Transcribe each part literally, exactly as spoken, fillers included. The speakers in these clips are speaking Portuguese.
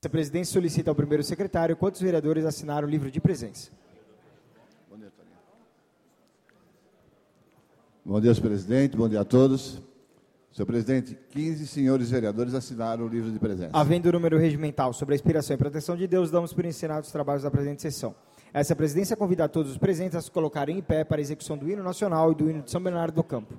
A presidência solicita ao primeiro secretário quantos vereadores assinaram o livro de presença. Bom dia, Toninho. Bom dia, senhor presidente. Bom dia a todos. Senhor presidente, quinze senhores vereadores assinaram o livro de presença. Havendo o número regimental sobre a inspiração e proteção de Deus, damos por ensinados os trabalhos da presente sessão. Essa presidência convida a todos os presentes a se colocarem em pé para a execução do hino nacional e do hino de São Bernardo do Campo.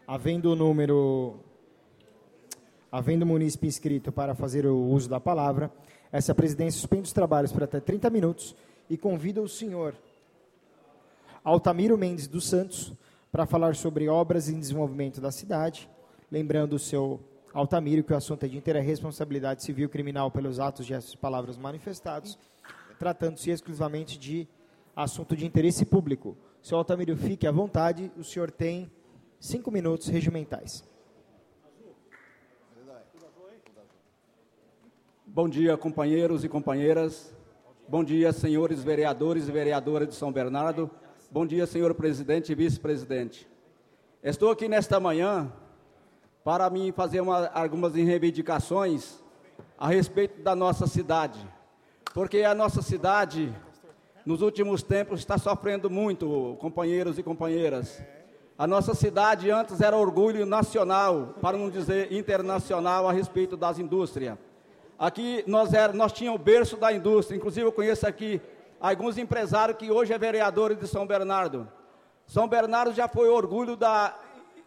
Havendo o número, havendo o munícipe inscrito para fazer o uso da palavra, essa presidência suspende os trabalhos por até trinta minutos e convida o senhor Altamiro Mendes dos Santos para falar sobre obras e desenvolvimento da cidade, lembrando o seu Altamiro que o assunto é de inteira responsabilidade civil e criminal pelos atos, gestos e palavras manifestados, tratando-se exclusivamente de assunto de interesse público. Seu Altamiro, fique à vontade, o senhor tem cinco minutos regimentais. Bom dia, companheiros e companheiras. Bom dia, senhores vereadores e vereadoras de São Bernardo. Bom dia, senhor presidente e vice-presidente. Estou aqui nesta manhã para mim fazer uma, algumas reivindicações a respeito da nossa cidade. Porque a nossa cidade, nos últimos tempos, está sofrendo muito, companheiros e companheiras. A nossa cidade antes era orgulho nacional, para não dizer internacional, a respeito das indústrias. Aqui nós, era, nós tínhamos o berço da indústria, inclusive eu conheço aqui alguns empresários que hoje é vereadores de São Bernardo. São Bernardo já foi orgulho da,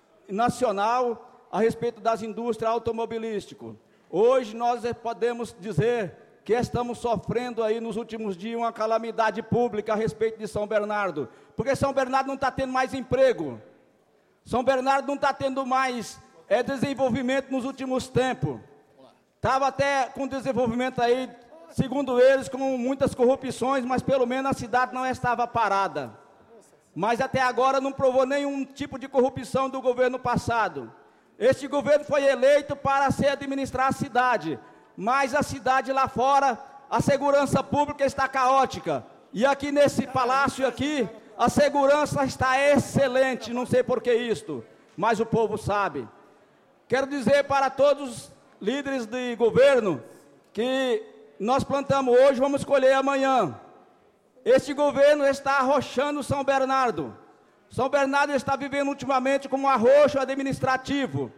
nacional a respeito das indústrias automobilísticas. Hoje nós podemos dizer que estamos sofrendo aí nos últimos dias uma calamidade pública a respeito de São Bernardo, porque São Bernardo não está tendo mais emprego, São Bernardo não está tendo mais é, desenvolvimento nos últimos tempos. Estava até com desenvolvimento aí, segundo eles, com muitas corrupções, mas pelo menos a cidade não estava parada. Mas até agora não provou nenhum tipo de corrupção do governo passado. Este governo foi eleito para se administrar a cidade, mas a cidade lá fora, a segurança pública está caótica. E aqui nesse palácio aqui, a segurança está excelente, não sei por que isto, mas o povo sabe. Quero dizer para todos os líderes de governo que nós plantamos hoje, vamos colher amanhã. Este governo está arrochando São Bernardo. São Bernardo está vivendo ultimamente como um arroxo administrativo.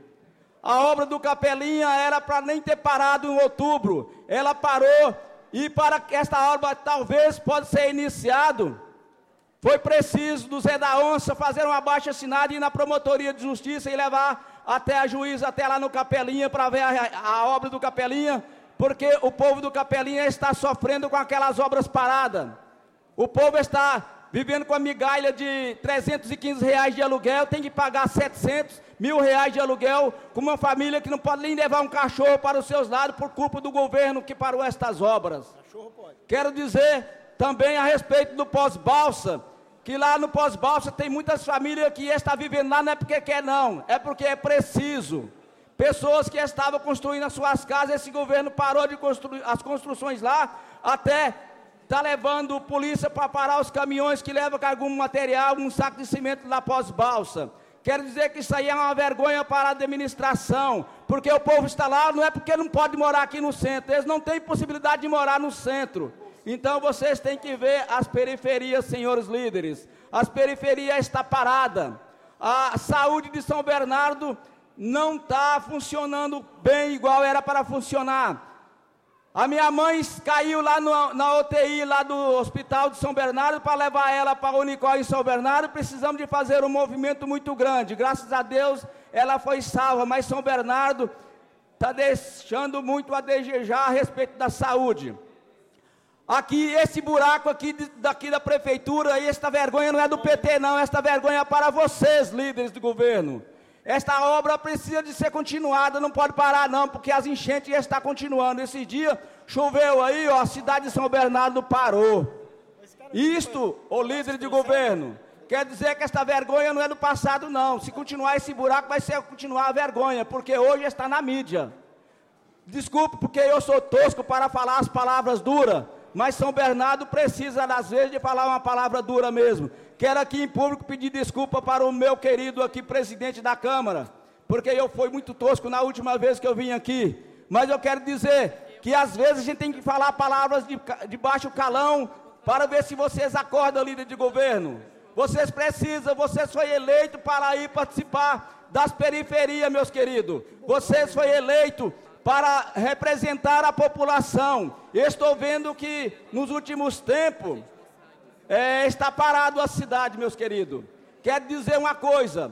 A obra do Capelinha era para nem ter parado em outubro. Ela parou e para que esta obra talvez possa ser iniciado, foi preciso do Zé da Onça fazer uma abaixo-assinado e ir na promotoria de justiça e levar até a juíza, até lá no Capelinha, para ver a, a obra do Capelinha, porque o povo do Capelinha está sofrendo com aquelas obras paradas. O povo está vivendo com a migalha de trezentos e quinze reais de aluguel, tem que pagar setecentos mil reais de aluguel, com uma família que não pode nem levar um cachorro para os seus lados por culpa do governo que parou estas obras. Quero dizer também a respeito do pós-balsa, que lá no pós-balsa tem muitas famílias que estão vivendo lá, não é porque quer não, é porque é preciso. Pessoas que estavam construindo as suas casas, esse governo parou de construir as construções lá, até está levando polícia para parar os caminhões que levam algum material, um saco de cimento lá pós-balsa. Quero dizer que isso aí é uma vergonha para a administração, porque o povo está lá, não é porque não pode morar aqui no centro, eles não têm possibilidade de morar no centro. Então vocês têm que ver as periferias, senhores líderes. As periferias estão paradas. A saúde de São Bernardo não está funcionando bem igual era para funcionar. A minha mãe caiu lá no, na U T I lá do Hospital de São Bernardo para levar ela para a Unicor em São Bernardo. Precisamos de fazer um movimento muito grande. Graças a Deus ela foi salva, mas São Bernardo está deixando muito a desejar a respeito da saúde. Aqui, esse buraco aqui daqui da prefeitura, e esta vergonha não é do P T não, esta vergonha é para vocês, líderes do governo. Esta obra precisa de ser continuada, não pode parar não, porque as enchentes já estão continuando. Esse dia choveu aí, ó, a cidade de São Bernardo parou. Isto, o líder de governo, quer dizer que esta vergonha não é do passado não. Se continuar esse buraco, vai ser continuar a vergonha, porque hoje está na mídia. Desculpe, porque eu sou tosco para falar as palavras duras, mas São Bernardo precisa, às vezes, de falar uma palavra dura mesmo. Quero aqui em público pedir desculpa para o meu querido aqui, presidente da Câmara, porque eu fui muito tosco na última vez que eu vim aqui. Mas eu quero dizer que, às vezes, a gente tem que falar palavras de, de baixo calão, para ver se vocês acordam, líder de governo. Vocês precisam, vocês foram eleitos para ir participar das periferias, meus queridos. Vocês foram eleitos para representar a população. Estou vendo que nos últimos tempos é, está parado a cidade, meus queridos. Quero dizer uma coisa,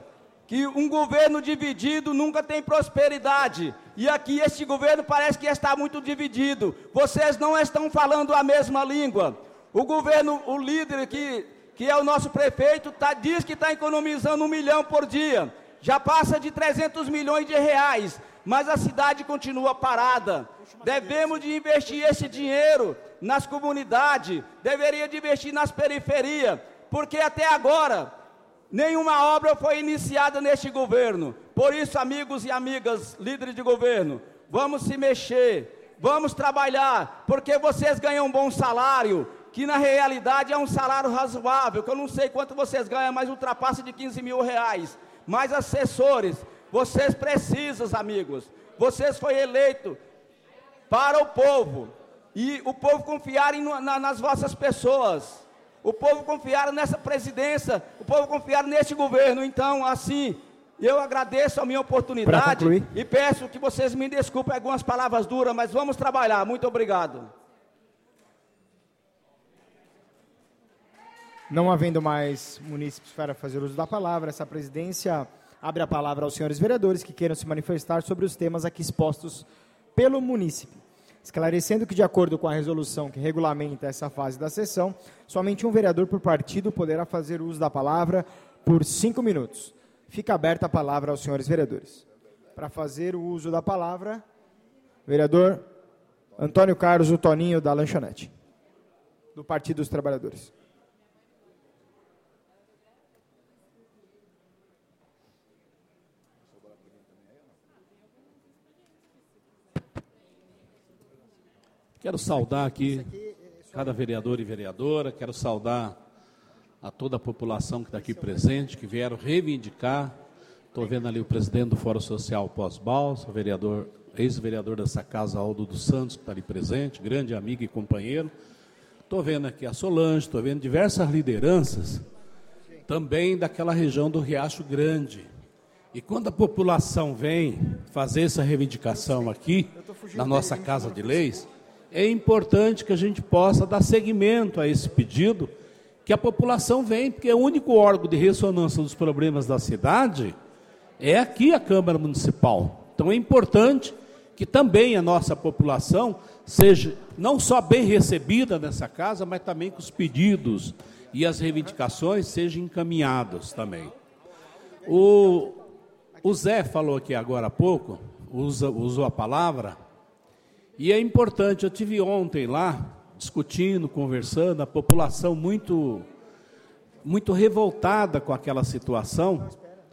que um governo dividido nunca tem prosperidade. E aqui este governo parece que está muito dividido. Vocês não estão falando a mesma língua. O governo, o líder que, que é o nosso prefeito, tá, diz que está economizando um milhão por dia. Já passa de trezentos milhões de reais, mas a cidade continua parada. Devemos de investir esse dinheiro nas comunidades, deveria de investir nas periferias, porque até agora nenhuma obra foi iniciada neste governo. Por isso, amigos e amigas, líderes de governo, vamos se mexer, vamos trabalhar, porque vocês ganham um bom salário, que na realidade é um salário razoável, que eu não sei quanto vocês ganham, mas ultrapassa de quinze mil reais. Mas assessores, vocês precisam, amigos, vocês foram eleitos para o povo, e o povo confiar em, na, nas vossas pessoas, o povo confiar nessa presidência, o povo confiar neste governo. Então, assim, eu agradeço a minha oportunidade e peço que vocês me desculpem algumas palavras duras, mas vamos trabalhar. Muito obrigado. Não havendo mais munícipes para fazer uso da palavra, essa presidência abre a palavra aos senhores vereadores que queiram se manifestar sobre os temas aqui expostos pelo munícipe. Esclarecendo que, de acordo com a resolução que regulamenta essa fase da sessão, somente um vereador por partido poderá fazer uso da palavra por cinco minutos. Fica aberta a palavra aos senhores vereadores. Para fazer o uso da palavra, vereador Antônio Carlos, o Toninho, da Lanchonete, do Partido dos Trabalhadores. Quero saudar aqui cada vereador e vereadora, quero saudar a toda a população que está aqui presente, que vieram reivindicar. Estou vendo ali o presidente do Fórum Social Pós-Balsa, o vereador, ex-vereador dessa casa, Aldo dos Santos, que está ali presente, grande amigo e companheiro. Estou vendo aqui a Solange, estou vendo diversas lideranças, também daquela região do Riacho Grande. E quando a população vem fazer essa reivindicação aqui, na nossa Casa de Leis, é importante que a gente possa dar seguimento a esse pedido, que a população vem, porque o único órgão de ressonância dos problemas da cidade é aqui a Câmara Municipal. Então é importante que também a nossa população seja não só bem recebida nessa casa, mas também que os pedidos e as reivindicações sejam encaminhados também. O, o Zé falou aqui agora há pouco, usa, usou a palavra, e é importante, eu tive ontem lá, discutindo, conversando, a população muito, muito revoltada com aquela situação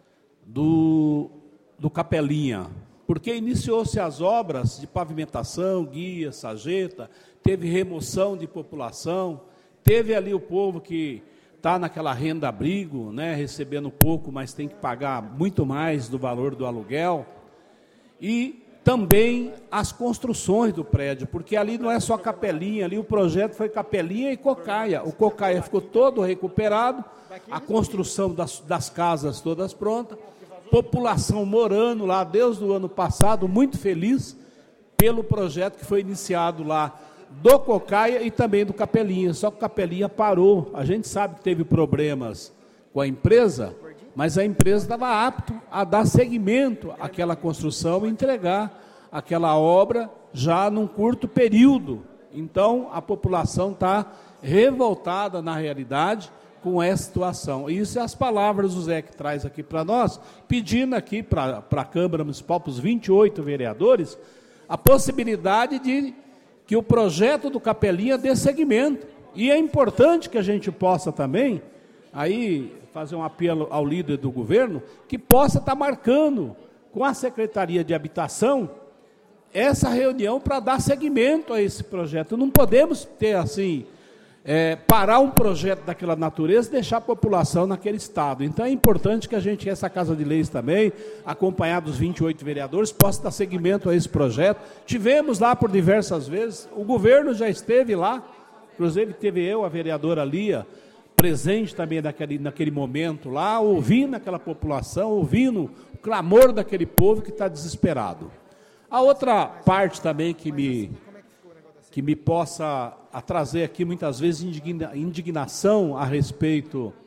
do, do Capelinha, porque iniciou-se as obras de pavimentação, guia, sarjeta, teve remoção de população, teve ali o povo que está naquela renda-abrigo, né, recebendo pouco, mas tem que pagar muito mais do valor do aluguel, e também as construções do prédio, porque ali não é só Capelinha, ali o projeto foi Capelinha e Cocaia. O Cocaia ficou todo recuperado, a construção das, das casas todas prontas, população morando lá desde o ano passado, muito feliz pelo projeto que foi iniciado lá do Cocaia e também do Capelinha, só que o Capelinha parou. A gente sabe que teve problemas com a empresa, mas a empresa estava apta a dar seguimento àquela construção e entregar aquela obra já num curto período. Então, a população está revoltada, na realidade, com essa situação. E isso é as palavras do Zé que traz aqui para nós, pedindo aqui para a Câmara Municipal, para os vinte e oito vereadores, a possibilidade de que o projeto do Capelinha dê seguimento. E é importante que a gente possa também, aí, fazer um apelo ao líder do governo, que possa estar marcando com a Secretaria de Habitação essa reunião para dar seguimento a esse projeto. Não podemos ter assim, é, parar um projeto daquela natureza e deixar a população naquele estado. Então é importante que a gente, essa Casa de Leis também, acompanhado dos vinte e oito vereadores, possa dar seguimento a esse projeto. Tivemos lá por diversas vezes, o governo já esteve lá, inclusive teve eu, a vereadora Lia, presente também naquele, naquele momento lá, ouvindo aquela população, ouvindo o clamor daquele povo que está desesperado. A outra parte também que me, que me possa a trazer aqui muitas vezes indigna, indignação a respeito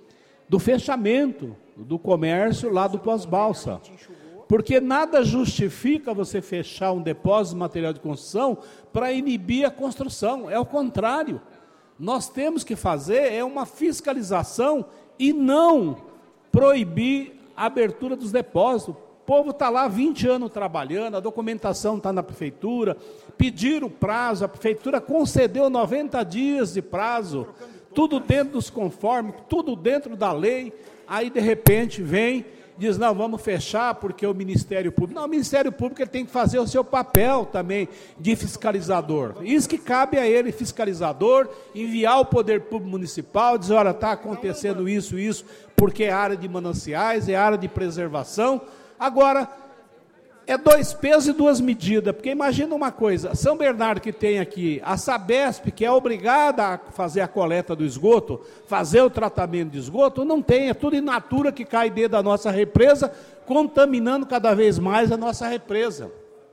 do fechamento do comércio lá do pós-balsa. Porque nada justifica você fechar um depósito de material de construção para inibir a construção. É o contrário. Nós temos que fazer é uma fiscalização e não proibir a abertura dos depósitos. O povo está lá há vinte anos trabalhando, a documentação está na prefeitura, pediram prazo, a prefeitura concedeu noventa dias de prazo, tudo dentro dos conformes, tudo dentro da lei, aí de repente vem, diz, não, vamos fechar porque o Ministério Público... Não, o Ministério Público ele tem que fazer o seu papel também de fiscalizador. Isso que cabe a ele, fiscalizador, enviar o Poder Público Municipal, dizer, olha, está acontecendo isso, isso, porque é área de mananciais, é área de preservação. Agora, é dois pesos e duas medidas, porque imagina uma coisa, São Bernardo que tem aqui, a Sabesp, que é obrigada a fazer a coleta do esgoto, fazer o tratamento de esgoto, não tem, é tudo in natura que cai dentro da nossa represa, contaminando cada vez mais a nossa represa.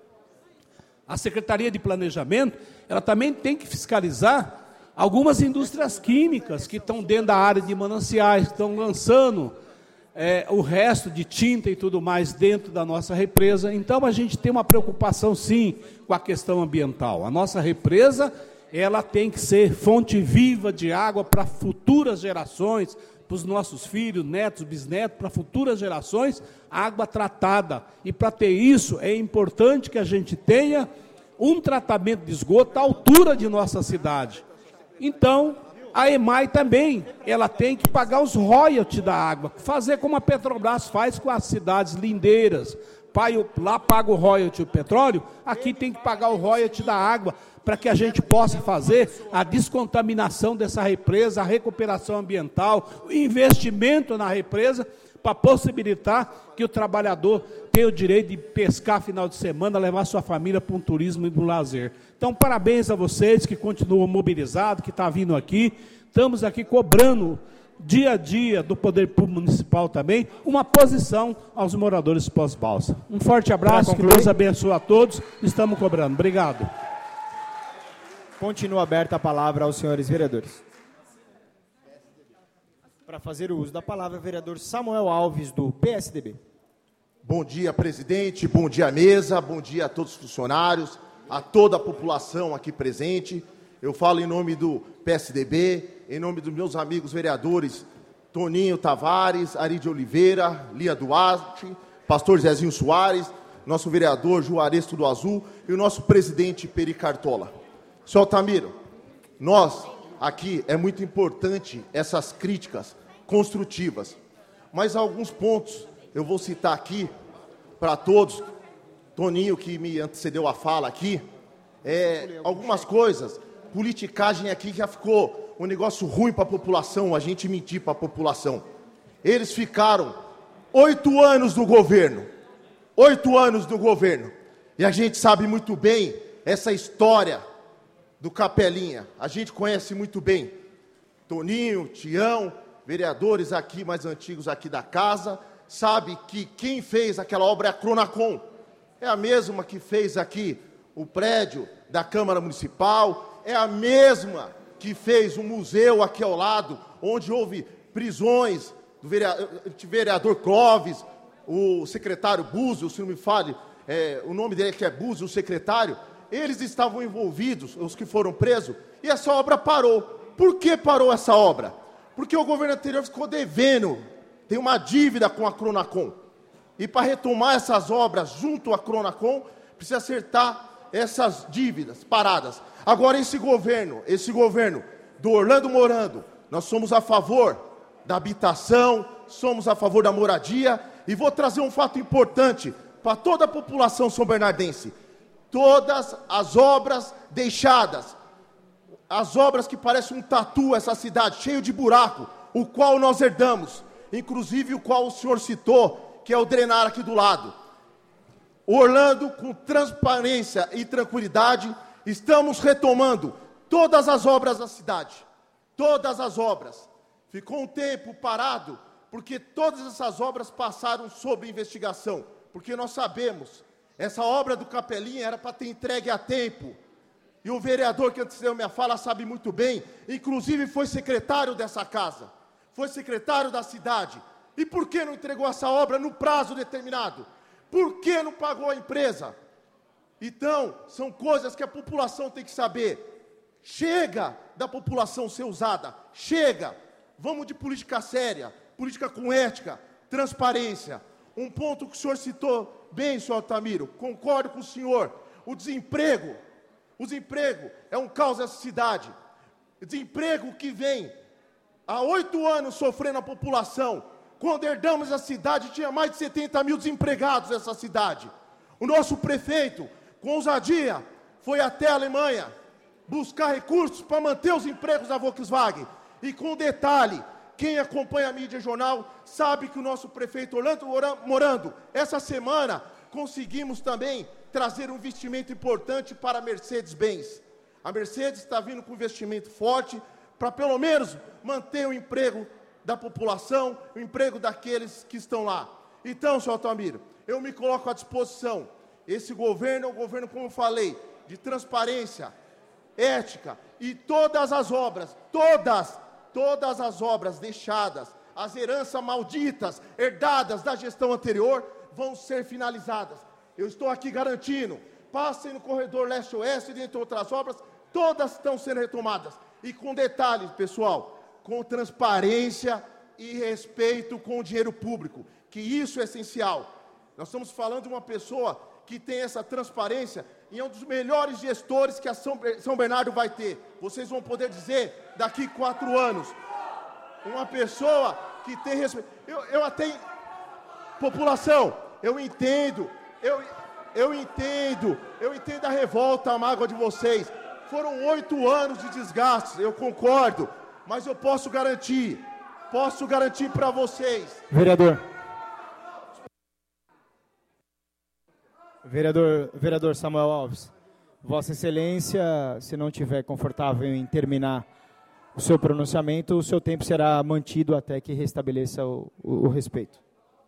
A Secretaria de Planejamento, ela também tem que fiscalizar algumas indústrias químicas que estão dentro da área de mananciais, que estão lançando É, o resto de tinta e tudo mais dentro da nossa represa. Então, a gente tem uma preocupação, sim, com a questão ambiental. A nossa represa, ela tem que ser fonte viva de água para futuras gerações, para os nossos filhos, netos, bisnetos, para futuras gerações, água tratada. E para ter isso, é importante que a gente tenha um tratamento de esgoto à altura de nossa cidade. Então, a EMAI também, ela tem que pagar os royalties da água, fazer como a Petrobras faz com as cidades lindeiras. Lá paga o royalties do petróleo, aqui tem que pagar o royalties da água, para que a gente possa fazer a descontaminação dessa represa, a recuperação ambiental, o investimento na represa, para possibilitar que o trabalhador tenha o direito de pescar final de semana, levar sua família para um turismo e para um lazer. Então, parabéns a vocês que continuam mobilizados, que estão vindo aqui. Estamos aqui cobrando, dia a dia, do Poder Público Municipal também, uma posição aos moradores pós-balsa. Um forte abraço, que Deus abençoe a todos. Estamos cobrando. Obrigado. Continua aberta a palavra aos senhores vereadores. Para fazer o uso da palavra, o vereador Samuel Alves, do P S D B. Bom dia, presidente, bom dia, mesa, bom dia a todos os funcionários, a toda a população aqui presente. Eu falo em nome do P S D B, em nome dos meus amigos vereadores Toninho Tavares, Ari de Oliveira, Lia Duarte, pastor Zezinho Soares, nosso vereador Juarez do Azul e o nosso presidente Peri Cartola. Senhor Altamiro, nós aqui é muito importante essas críticas construtivas, mas alguns pontos eu vou citar aqui para todos. Toninho, que me antecedeu a fala aqui, é, algumas coisas, politicagem aqui já ficou um negócio ruim para a população, a gente mentir para a população. Eles ficaram oito anos no governo, oito anos no governo, e a gente sabe muito bem essa história do Capelinha, a gente conhece muito bem. Toninho, Tião, vereadores aqui mais antigos aqui da casa, sabe que quem fez aquela obra é a Cronacom, é a mesma que fez aqui o prédio da Câmara Municipal, é a mesma que fez um museu aqui ao lado, onde houve prisões do vereador, vereador Clóvis, o secretário Búzios, se não me fale, é, o nome dele que é Búzios, o secretário, eles estavam envolvidos, os que foram presos, e essa obra parou. Por que parou essa obra? Porque o governo anterior ficou devendo, tem uma dívida com a Cronacom. E para retomar essas obras junto à Cronacom, precisa acertar essas dívidas paradas. Agora, esse governo, esse governo do Orlando Morando, nós somos a favor da habitação, somos a favor da moradia, e vou trazer um fato importante para toda a população são-bernardense. Todas as obras deixadas, as obras que parecem um tatu, essa cidade, cheio de buraco, o qual nós herdamos, inclusive o qual o senhor citou, que é o drenar aqui do lado. Orlando, com transparência e tranquilidade, estamos retomando todas as obras da cidade, todas as obras. Ficou um tempo parado, porque todas essas obras passaram sob investigação, porque nós sabemos, essa obra do Capelinha era para ter entregue a tempo, e o vereador que antecedeu minha fala sabe muito bem, inclusive foi secretário dessa casa, foi secretário da cidade. E por que não entregou essa obra no prazo determinado? Por que não pagou a empresa? Então, são coisas que a população tem que saber. Chega da população ser usada. Chega. Vamos de política séria, política com ética, transparência. Um ponto que o senhor citou bem, senhor Altamiro, concordo com o senhor. O desemprego. O desemprego é um caos nessa cidade. Desemprego que vem há oito anos sofrendo a população. Quando herdamos a cidade, tinha mais de setenta mil desempregados nessa cidade. O nosso prefeito, com ousadia, foi até a Alemanha buscar recursos para manter os empregos da Volkswagen. E com detalhe, quem acompanha a mídia jornal sabe que o nosso prefeito Orlando Morando, essa semana, conseguimos também trazer um investimento importante para a Mercedes-Benz. A Mercedes está vindo com um investimento forte para, pelo menos, manter o emprego da população, o emprego daqueles que estão lá. Então, senhor Altamiro, eu me coloco à disposição. Esse governo é um governo, como eu falei, de transparência, ética, e todas as obras, todas, todas as obras deixadas, as heranças malditas, herdadas da gestão anterior, vão ser finalizadas. Eu estou aqui garantindo, passem no corredor leste-oeste, dentre outras obras, todas estão sendo retomadas. E com detalhes, pessoal, com transparência e respeito com o dinheiro público, que isso é essencial. Nós estamos falando de uma pessoa que tem essa transparência e é um dos melhores gestores que a São, São Bernardo vai ter. Vocês vão poder dizer daqui quatro anos. Uma pessoa que tem respeito. Eu, eu até... População, eu entendo, eu, eu entendo, eu entendo a revolta, a mágoa de vocês. Foram oito anos de desgastes, eu concordo, mas eu posso garantir, posso garantir para vocês. Vereador. Vereador, vereador Samuel Alves, Vossa Excelência, se não estiver confortável em terminar o seu pronunciamento, o seu tempo será mantido até que restabeleça o, o, o respeito.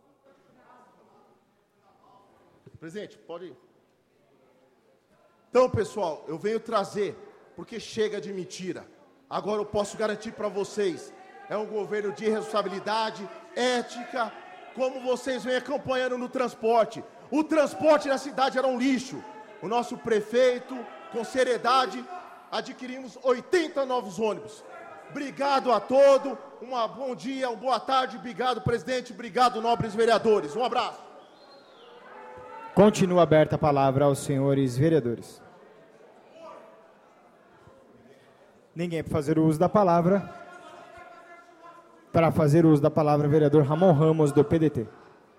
Presidente, pode ir. Então, pessoal, eu venho trazer, porque chega de mentira. Agora eu posso garantir para vocês, é um governo de responsabilidade, ética, como vocês vêm acompanhando no transporte. O transporte na cidade era um lixo. O nosso prefeito, com seriedade, adquirimos oitenta novos ônibus. Obrigado a todos, um bom dia, uma boa tarde, obrigado, presidente, obrigado, nobres vereadores. Um abraço. Continua aberta a palavra aos senhores vereadores. Ninguém para fazer o uso da palavra. Para fazer o uso da palavra, o vereador Ramon Ramos, do P D T.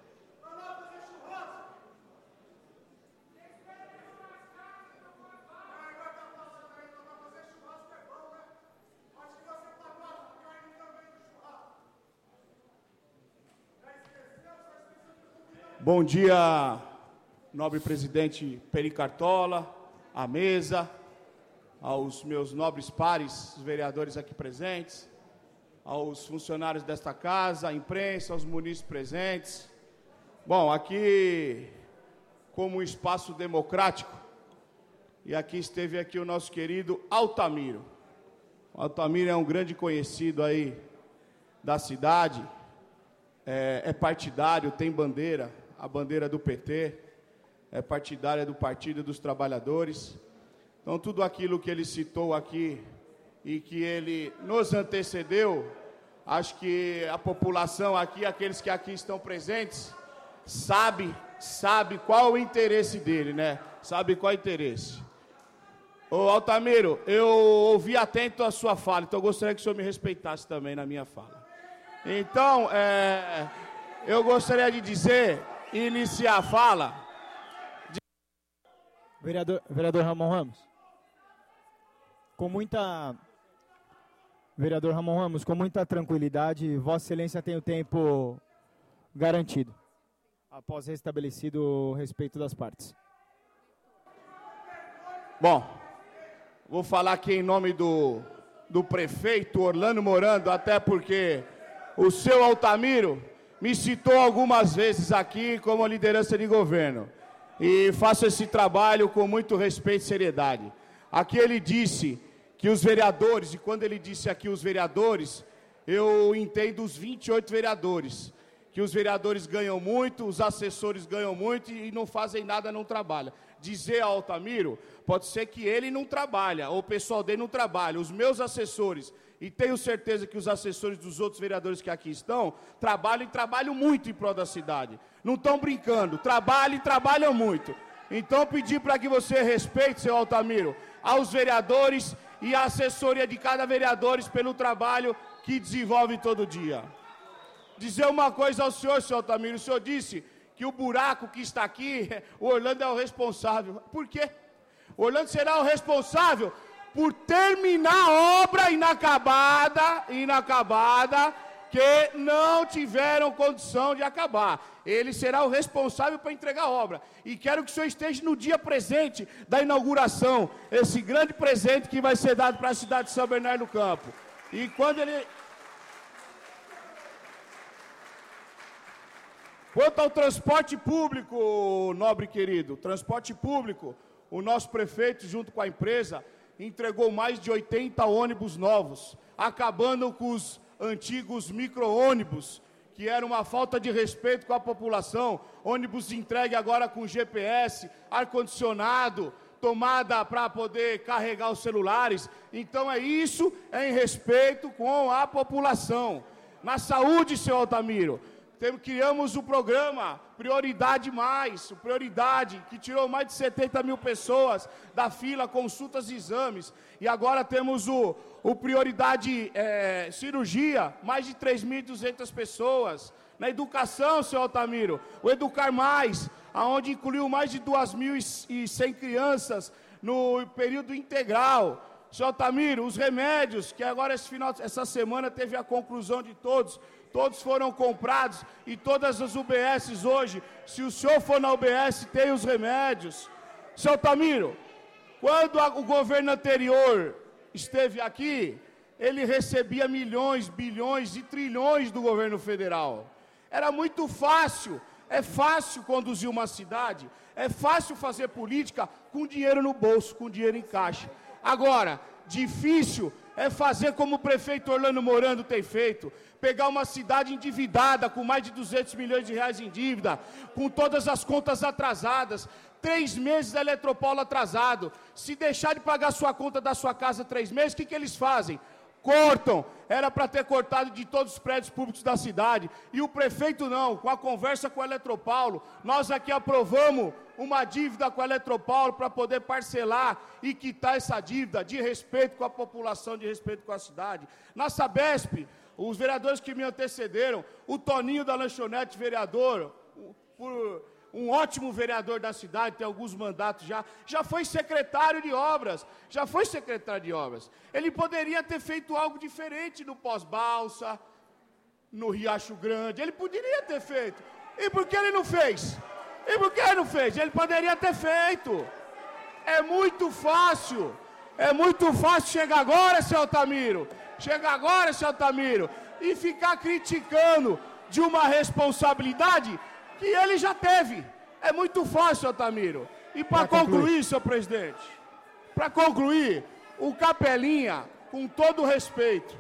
Bom dia, nobre presidente Peri Cartola, à mesa, aos meus nobres pares, os vereadores aqui presentes, aos funcionários desta casa, à imprensa, aos munícipes presentes. Bom, aqui, como um espaço democrático, e aqui esteve aqui o nosso querido Altamiro. O Altamiro é um grande conhecido aí da cidade, é, é partidário, tem bandeira, a bandeira do P T, é partidária do Partido dos Trabalhadores. Então, tudo aquilo que ele citou aqui e que ele nos antecedeu, acho que a população aqui, aqueles que aqui estão presentes, sabe, sabe qual o interesse dele, né? Sabe qual é o interesse. Ô, Altamiro, eu ouvi atento a sua fala, então eu gostaria que o senhor me respeitasse também na minha fala. Então, é, eu gostaria de dizer... iniciar a fala. De... Vereador, vereador Ramon Ramos. Com muita... Vereador Ramon Ramos, com muita tranquilidade, Vossa Excelência tem o tempo garantido, após restabelecido o respeito das partes. Bom, vou falar aqui em nome do, do prefeito Orlando Morando, até porque o seu Altamiro me citou algumas vezes aqui como liderança de governo. E faço esse trabalho com muito respeito e seriedade. Aqui ele disse que os vereadores, e quando ele disse aqui os vereadores, eu entendo os vinte e oito vereadores, que os vereadores ganham muito, os assessores ganham muito e não fazem nada, não trabalham. Dizer ao Altamiro, pode ser que ele não trabalha, ou o pessoal dele não trabalha, os meus assessores, e tenho certeza que os assessores dos outros vereadores que aqui estão, trabalham e trabalham muito em prol da cidade. Não estão brincando, trabalham e trabalham muito. Então, pedir para que você respeite, seu Altamiro, aos vereadores e a assessoria de cada vereador pelo trabalho que desenvolve todo dia. Dizer uma coisa ao senhor, seu Altamiro, o senhor disse que o buraco que está aqui, o Orlando é o responsável. Por quê? O Orlando será o responsável por terminar a obra inacabada, inacabada, que não tiveram condição de acabar. Ele será o responsável para entregar a obra. E quero que o senhor esteja no dia presente da inauguração, esse grande presente que vai ser dado para a cidade de São Bernardo do Campo. E quando ele... Quanto ao transporte público, nobre querido, transporte público, o nosso prefeito, junto com a empresa, entregou mais de oitenta ônibus novos, acabando com os antigos micro-ônibus, que era uma falta de respeito com a população. Ônibus entregue agora com G P S, ar-condicionado, tomada para poder carregar os celulares. Então é isso, é em respeito com a população. Na saúde, seu Altamiro, criamos o programa Prioridade Mais, o Prioridade, que tirou mais de setenta mil pessoas da fila, consultas e exames. E agora temos o, o Prioridade é, Cirurgia, mais de três mil e duzentas pessoas. Na educação, seu Altamiro, o Educar Mais, onde incluiu mais de duas mil e cem crianças no período integral. Seu Altamiro, os remédios, que agora esse final, essa semana teve a conclusão de todos, todos foram comprados e todas as U B Ss hoje, se o senhor for na U B S, tem os remédios. Seu Altamiro, quando a, o governo anterior esteve aqui, ele recebia milhões, bilhões e trilhões do governo federal. Era muito fácil, é fácil conduzir uma cidade, é fácil fazer política com dinheiro no bolso, com dinheiro em caixa. Agora, difícil é fazer como o prefeito Orlando Morando tem feito, pegar uma cidade endividada, com mais de duzentos milhões de reais em dívida, com todas as contas atrasadas, três meses da Eletropaulo atrasado. Se deixar de pagar sua conta da sua casa três meses, o que, que eles fazem? Cortam. Era para ter cortado de todos os prédios públicos da cidade. E o prefeito não, com a conversa com a Eletropaulo, nós aqui aprovamos uma dívida com a Eletropaulo para poder parcelar e quitar essa dívida de respeito com a população, de respeito com a cidade. Na Sabesp, os vereadores que me antecederam, o Toninho da Lanchonete, vereador, por um ótimo vereador da cidade, tem alguns mandatos já, já foi secretário de obras, já foi secretário de obras. Ele poderia ter feito algo diferente no Pós-Balsa, no Riacho Grande, ele poderia ter feito. E por que ele não fez? E por que ele não fez? Ele poderia ter feito. É muito fácil, é muito fácil chegar agora, seu Altamiro, chegar agora, seu Altamiro, e ficar criticando de uma responsabilidade que ele já teve. É muito fácil, Altamiro. E para concluir, concluir, senhor presidente, para concluir, o Capelinha, com todo respeito,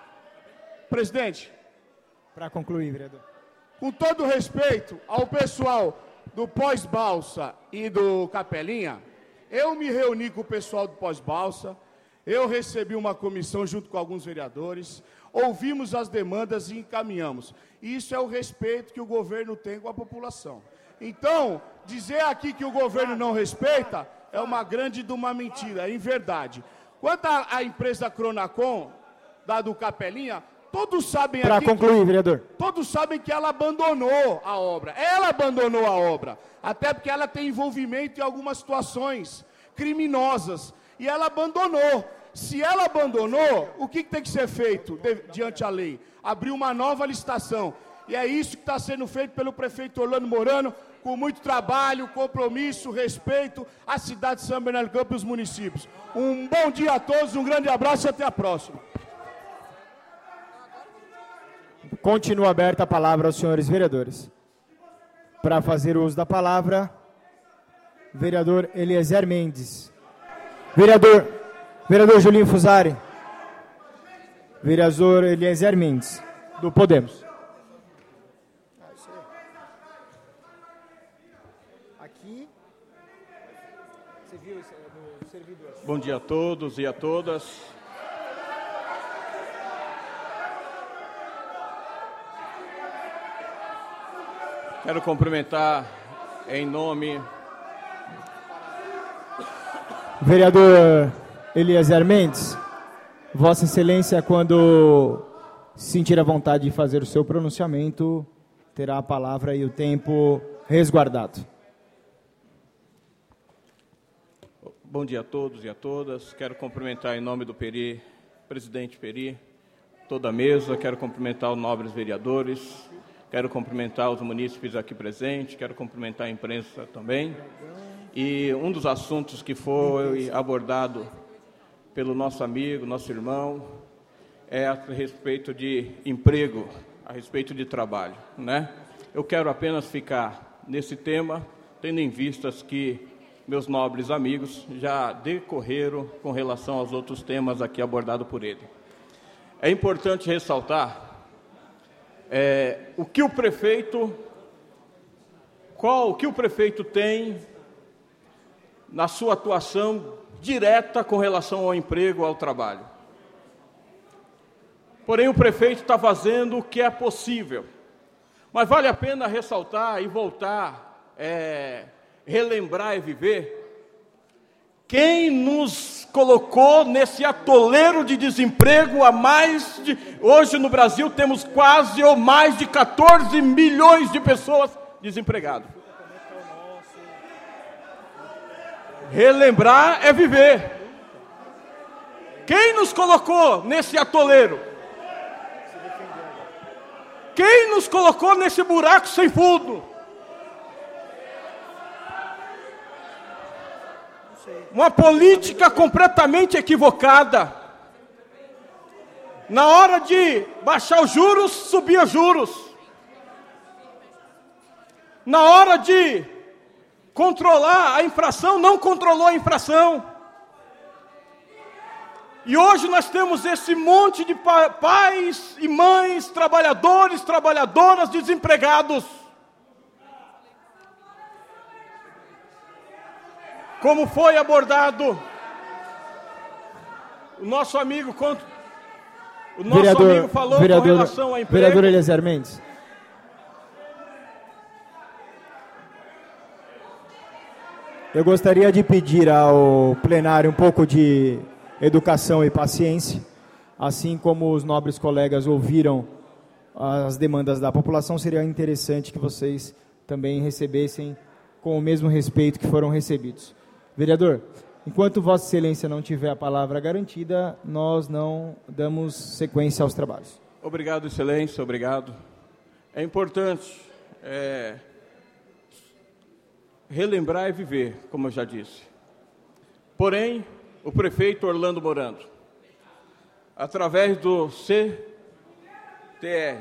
presidente, para concluir, vereador, com todo respeito ao pessoal do Pós-Balsa e do Capelinha, eu me reuni com o pessoal do Pós-Balsa, eu recebi uma comissão junto com alguns vereadores, ouvimos as demandas e encaminhamos. Isso é o respeito que o governo tem com a população. Então, dizer aqui que o governo não respeita é uma grande de uma mentira, é em verdade. Quanto à empresa Cronacom, da do Capelinha, todos sabem aqui... Para concluir, que, vereador. Todos sabem que ela abandonou a obra. Ela abandonou a obra, até porque ela tem envolvimento em algumas situações criminosas. E ela abandonou. Se ela abandonou, o que tem que ser feito de, diante da lei? Abrir uma nova licitação. E é isso que está sendo feito pelo prefeito Orlando Morando, com muito trabalho, compromisso, respeito à cidade de São Bernardo do Campo e os municípios. Um bom dia a todos, um grande abraço e até a próxima. Continua aberta a palavra aos senhores vereadores. Para fazer uso da palavra, vereador Eliezer Mendes. Vereador... Vereador Julinho Fusari. Vereador Eliezer Mendes, do Podemos. Aqui, você viu no servidor. Bom dia a todos e a todas. Quero cumprimentar em nome... Vereador Eliezer Mendes, Vossa Excelência, quando sentir a vontade de fazer o seu pronunciamento, terá a palavra e o tempo resguardado. Bom dia a todos e a todas. Quero cumprimentar em nome do Peri, presidente Peri, toda a mesa. Quero cumprimentar os nobres vereadores. Quero cumprimentar os munícipes aqui presentes. Quero cumprimentar a imprensa também. E um dos assuntos que foi abordado pelo nosso amigo, nosso irmão, é a respeito de emprego, a respeito de trabalho, né? Eu quero apenas ficar nesse tema, tendo em vistas que meus nobres amigos já decorreram com relação aos outros temas aqui abordados por ele. É importante ressaltar é, o que o prefeito, qual o que o prefeito tem na sua atuação direta com relação ao emprego, ao trabalho. Porém, o prefeito está fazendo o que é possível. Mas vale a pena ressaltar e voltar, é, relembrar e viver quem nos colocou nesse atoleiro de desemprego há mais de... Hoje no Brasil temos quase ou mais de quatorze milhões de pessoas desempregadas. Relembrar é viver. Quem nos colocou nesse atoleiro? Quem nos colocou nesse buraco sem fundo? Uma política completamente equivocada. Na hora de baixar os juros, subia os juros. Na hora de controlar a infração, não controlou a infração. E hoje nós temos esse monte de pa- pais e mães, trabalhadores, trabalhadoras desempregados. Como foi abordado o nosso amigo, o nosso vereador, amigo falou vereador, com relação ao emprego. Vereador Eliezer Mendes. Eu gostaria de pedir ao plenário um pouco de educação e paciência, assim como os nobres colegas ouviram as demandas da população, seria interessante que vocês também recebessem com o mesmo respeito que foram recebidos. Vereador, enquanto Vossa Excelência não tiver a palavra garantida, nós não damos sequência aos trabalhos. Obrigado, Excelência, obrigado. É importante é, relembrar e viver, como eu já disse. Porém, o prefeito Orlando Morando, através do C T R,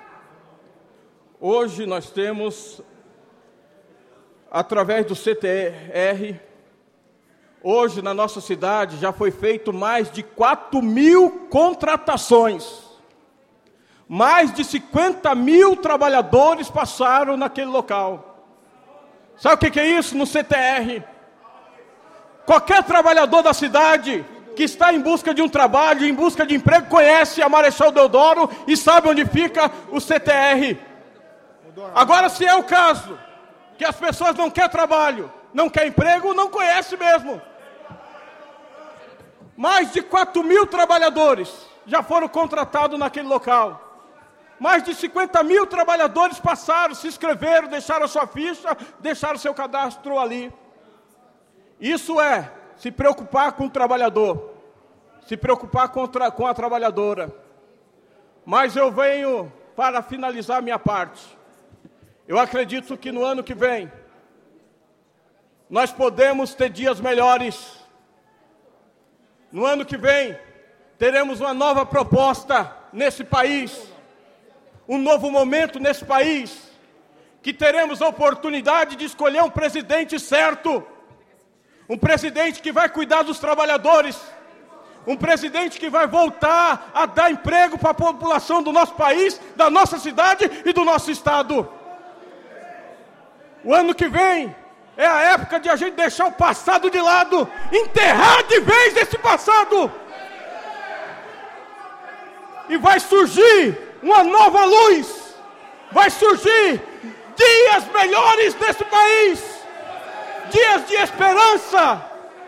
hoje nós temos, através do C T R, hoje na nossa cidade já foi feito mais de quatro mil contratações. Mais de cinquenta mil trabalhadores passaram naquele local. Sabe o que que é isso no C T R? Qualquer trabalhador da cidade que está em busca de um trabalho, em busca de emprego, conhece a Marechal Deodoro e sabe onde fica o C T R. Agora, se é o caso que as pessoas não querem trabalho, não querem emprego, não conhece mesmo. Mais de quatro mil trabalhadores já foram contratados naquele local. Mais de cinquenta mil trabalhadores passaram, se inscreveram, deixaram a sua ficha, deixaram o seu cadastro ali. Isso é se preocupar com o trabalhador, se preocupar com, tra- com a trabalhadora. Mas eu venho para finalizar minha parte. Eu acredito que no ano que vem, nós podemos ter dias melhores. No ano que vem, teremos uma nova proposta nesse país, um novo momento nesse país, que teremos a oportunidade de escolher um presidente certo, um presidente que vai cuidar dos trabalhadores, Um presidente que vai voltar a dar emprego para a população do nosso país, da nossa cidade e do nosso estado. O ano que vem é a época de a gente deixar o passado de lado, enterrar de vez esse passado. E vai surgir uma nova luz, vai surgir dias melhores nesse país, dias de esperança,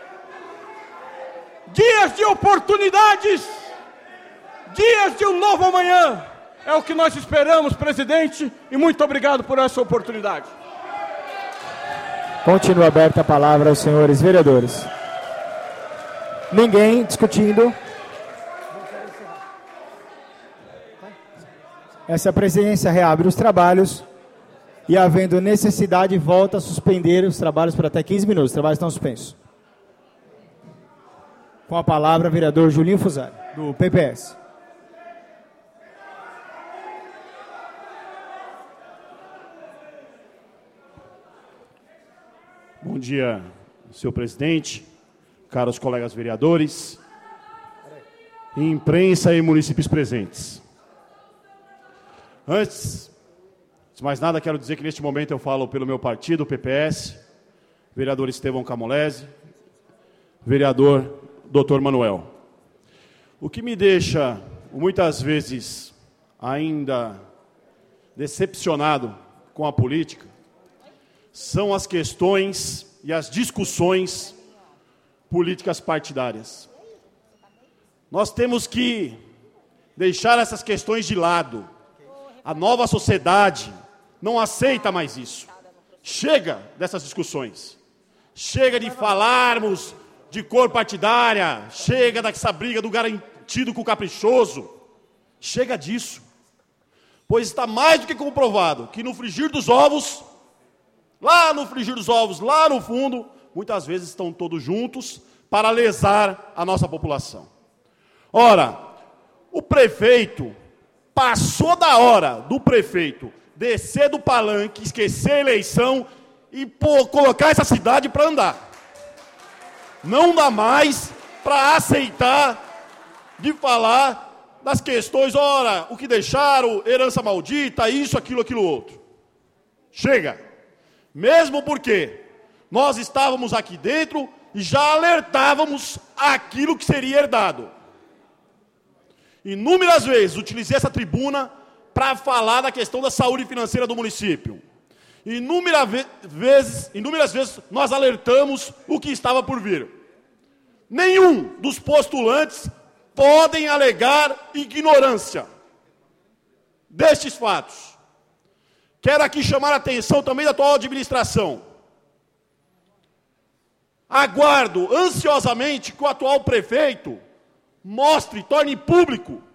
dias de oportunidades, dias de um novo amanhã. É o que nós esperamos, presidente, e muito obrigado por essa oportunidade. Continua aberta a palavra aos senhores vereadores. Ninguém discutindo. Essa presidência reabre os trabalhos e, havendo necessidade, volta a suspender os trabalhos por até quinze minutos. Os trabalhos estão suspensos. Com a palavra, vereador Julinho Fusari, do P P S. Bom dia, senhor presidente, caros colegas vereadores, imprensa e munícipes presentes. Antes de mais nada, quero dizer que neste momento eu falo pelo meu partido, o P P S, vereador Estevão Camolese, vereador doutor Manuel. O que me deixa, muitas vezes, ainda decepcionado com a política, são as questões e as discussões políticas partidárias. Nós temos que deixar essas questões de lado. A nova sociedade não aceita mais isso. Chega dessas discussões. Chega de falarmos de cor partidária. Chega dessa briga do garantido com o caprichoso. Chega disso. Pois está mais do que comprovado que no frigir dos ovos, lá no frigir dos ovos, lá no fundo, muitas vezes estão todos juntos para lesar a nossa população. Ora, o prefeito, passou da hora do prefeito descer do palanque, esquecer a eleição e pô, colocar essa cidade para andar. Não dá mais para aceitar de falar das questões, ora, o que deixaram, herança maldita, isso, aquilo, aquilo outro. Chega. Mesmo porque nós estávamos aqui dentro e já alertávamos aquilo que seria herdado. Inúmeras vezes utilizei essa tribuna para falar da questão da saúde financeira do município. Inúmeras ve vezes, inúmeras vezes nós alertamos o que estava por vir. Nenhum dos postulantes podem alegar ignorância destes fatos. Quero aqui chamar a atenção também da atual administração. Aguardo ansiosamente que o atual prefeito mostre, torne público,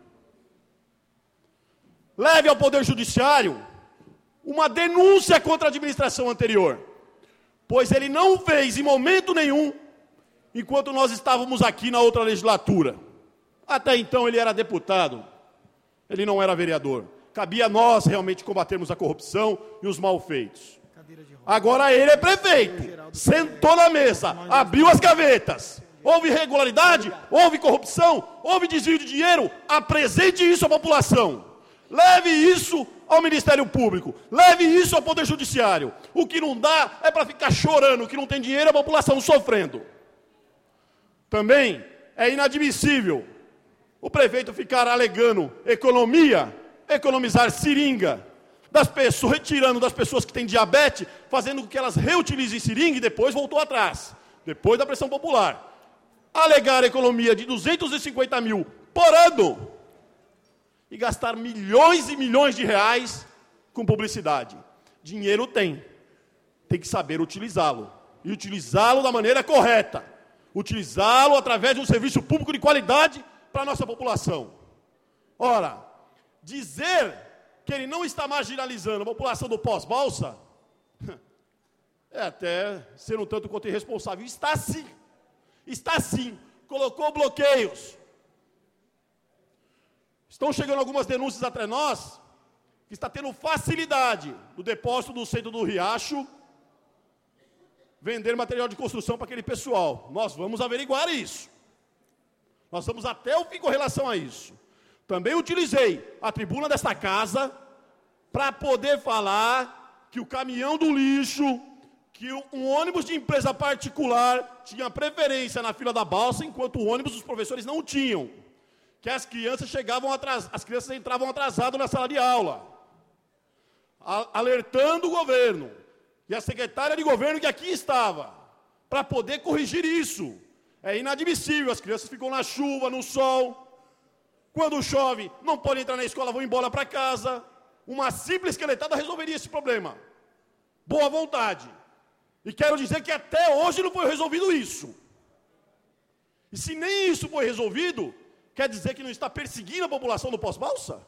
leve ao Poder Judiciário uma denúncia contra a administração anterior, pois ele não fez em momento nenhum, enquanto nós estávamos aqui na outra legislatura. Até então ele era deputado, ele não era vereador. Cabia a nós realmente combatermos a corrupção e os malfeitos. Agora ele é prefeito, sentou na mesa, abriu as gavetas. Houve irregularidade? Houve corrupção? Houve desvio de dinheiro? Apresente isso à população. Leve isso ao Ministério Público. Leve isso ao Poder Judiciário. O que não dá é para ficar chorando, que não tem dinheiro, a população sofrendo. Também é inadmissível o prefeito ficar alegando economia, economizar seringa das pessoas, retirando das pessoas que têm diabetes, fazendo com que elas reutilizem seringa e depois voltou atrás, depois da pressão popular. Alegar economia de duzentos e cinquenta mil por ano e gastar milhões e milhões de reais com publicidade. Dinheiro tem, tem que saber utilizá-lo, e utilizá-lo da maneira correta, utilizá-lo através de um serviço público de qualidade para a nossa população. Ora, dizer que ele não está marginalizando a população do pós-balsa é até ser um tanto quanto irresponsável. Está sim. Está sim, colocou bloqueios. Estão chegando algumas denúncias até nós, que está tendo facilidade do depósito do centro do Riacho, vender material de construção para aquele pessoal. Nós vamos averiguar isso. Nós vamos até o fim com relação a isso. Também utilizei a tribuna desta casa para poder falar que o caminhão do lixo, que um ônibus de empresa particular tinha preferência na fila da balsa, enquanto o ônibus dos professores não tinham. Que as crianças chegavam atras... as crianças entravam atrasadas na sala de aula, alertando o governo e a secretária de governo que aqui estava, para poder corrigir isso. É inadmissível, as crianças ficam na chuva, no sol, quando chove, não podem entrar na escola, vão embora para casa. Uma simples esqueletada resolveria esse problema. Boa vontade. E quero dizer que até hoje não foi resolvido isso. E se nem isso foi resolvido, quer dizer que não está perseguindo a população do pós-balsa?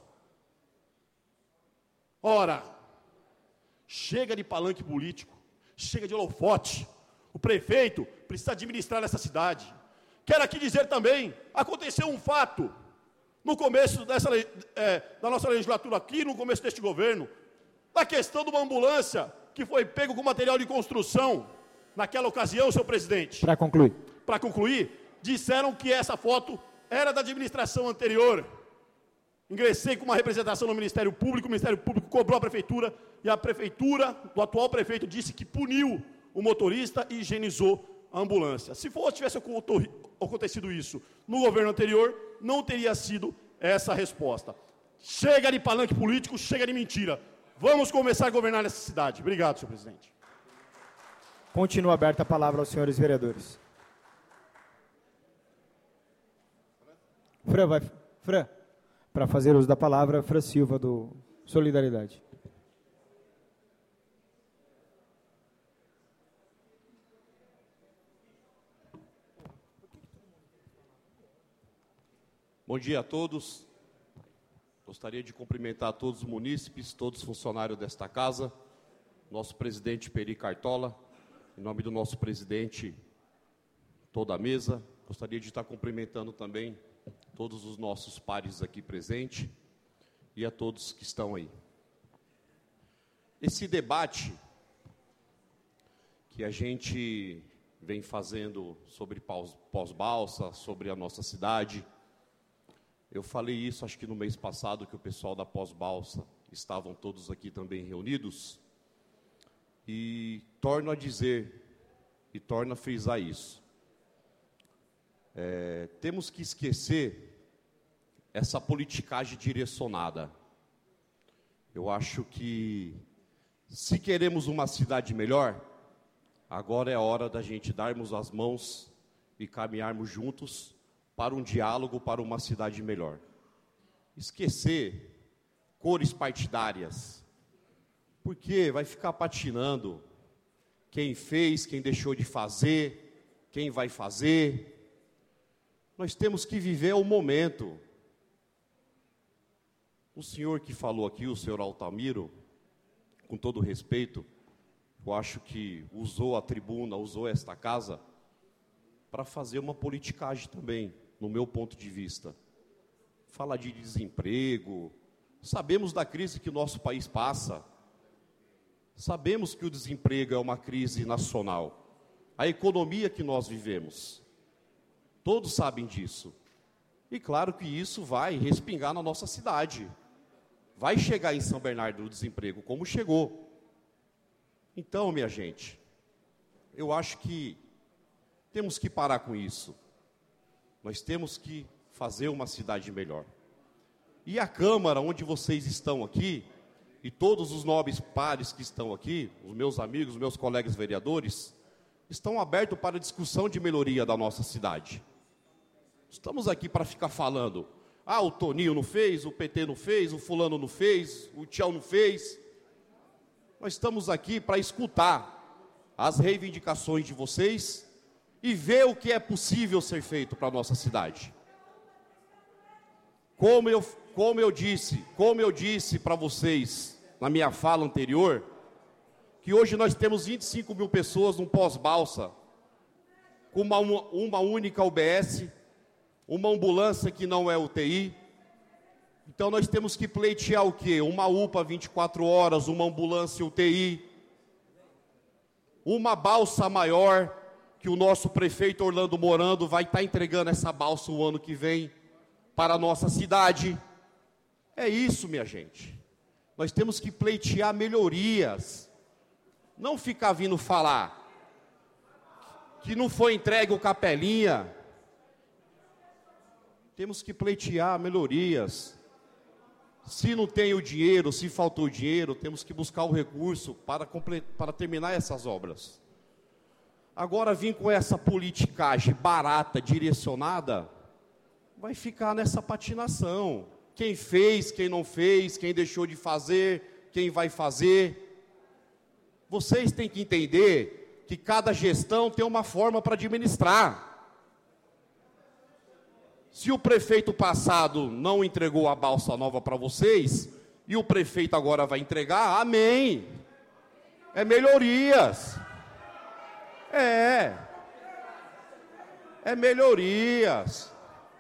Ora, chega de palanque político, chega de holofote. O prefeito precisa administrar essa cidade. Quero aqui dizer também, aconteceu um fato no começo dessa, é, da nossa legislatura aqui, no começo deste governo, da questão de uma ambulância que foi pego com material de construção, naquela ocasião, senhor presidente. Para concluir. Para concluir, disseram que essa foto era da administração anterior. Ingressei com uma representação no Ministério Público, o Ministério Público cobrou a prefeitura, e a prefeitura do atual prefeito disse que puniu o motorista e higienizou a ambulância. Se fosse, tivesse acontecido isso no governo anterior, não teria sido essa a resposta. Chega de palanque político, chega de mentira. Vamos começar a governar nessa cidade. Obrigado, senhor presidente. Continua aberta a palavra aos senhores vereadores. Fran, vai. Fran, para fazer uso da palavra, Fran Silva, do Solidariedade. Bom dia a todos. Gostaria de cumprimentar todos os munícipes, todos os funcionários desta casa, nosso presidente Peri Cartola, em nome do nosso presidente, toda a mesa. Gostaria de estar cumprimentando também todos os nossos pares aqui presentes e a todos que estão aí. Esse debate que a gente vem fazendo sobre pós-balsa, sobre a nossa cidade. Eu falei isso, acho que no mês passado, que o pessoal da pós-balsa estavam todos aqui também reunidos. E torno a dizer, e torno a frisar isso. É, temos que esquecer essa politicagem direcionada. Eu acho que, se queremos uma cidade melhor, agora é a hora da gente darmos as mãos e caminharmos juntos para um diálogo, para uma cidade melhor. Esquecer cores partidárias, porque vai ficar patinando quem fez, quem deixou de fazer, quem vai fazer. Nós temos que viver o momento. O senhor que falou aqui, o senhor Altamiro, com todo respeito, eu acho que usou a tribuna, usou esta casa, para fazer uma politicagem também, no meu ponto de vista. Fala de desemprego, sabemos da crise que o nosso país passa, sabemos que o desemprego é uma crise nacional, a economia que nós vivemos, todos sabem disso, e claro que isso vai respingar na nossa cidade, vai chegar em São Bernardo o desemprego, como chegou. Então, minha gente, eu acho que temos que parar com isso. Nós temos que fazer uma cidade melhor. E a Câmara, onde vocês estão aqui, e todos os nobres pares que estão aqui, os meus amigos, os meus colegas vereadores, estão abertos para a discussão de melhoria da nossa cidade. Estamos aqui para ficar falando, ah, o Toninho não fez, o P T não fez, o fulano não fez, o Tião não fez. Nós estamos aqui para escutar as reivindicações de vocês e ver o que é possível ser feito para a nossa cidade. Como eu, como eu disse, como eu disse para vocês na minha fala anterior, que hoje nós temos vinte e cinco mil pessoas no pós-balsa, com uma, uma única U B S, uma ambulância que não é U T I. Então nós temos que pleitear o quê? Uma U P A vinte e quatro horas, uma ambulância U T I, uma balsa maior, que o nosso prefeito Orlando Morando vai estar entregando essa balsa o ano que vem para a nossa cidade. É isso, minha gente. Nós temos que pleitear melhorias, não ficar vindo falar que não foi entregue o Capelinha. Temos que pleitear melhorias. Se não tem o dinheiro, se faltou o dinheiro, temos que buscar o recurso para, para terminar essas obras. Agora, vir com essa politicagem barata, direcionada, vai ficar nessa patinação. Quem fez, quem não fez, quem deixou de fazer, quem vai fazer. Vocês têm que entender que cada gestão tem uma forma para administrar. Se o prefeito passado não entregou a balsa nova para vocês, e o prefeito agora vai entregar, amém. É melhorias. É. É melhorias.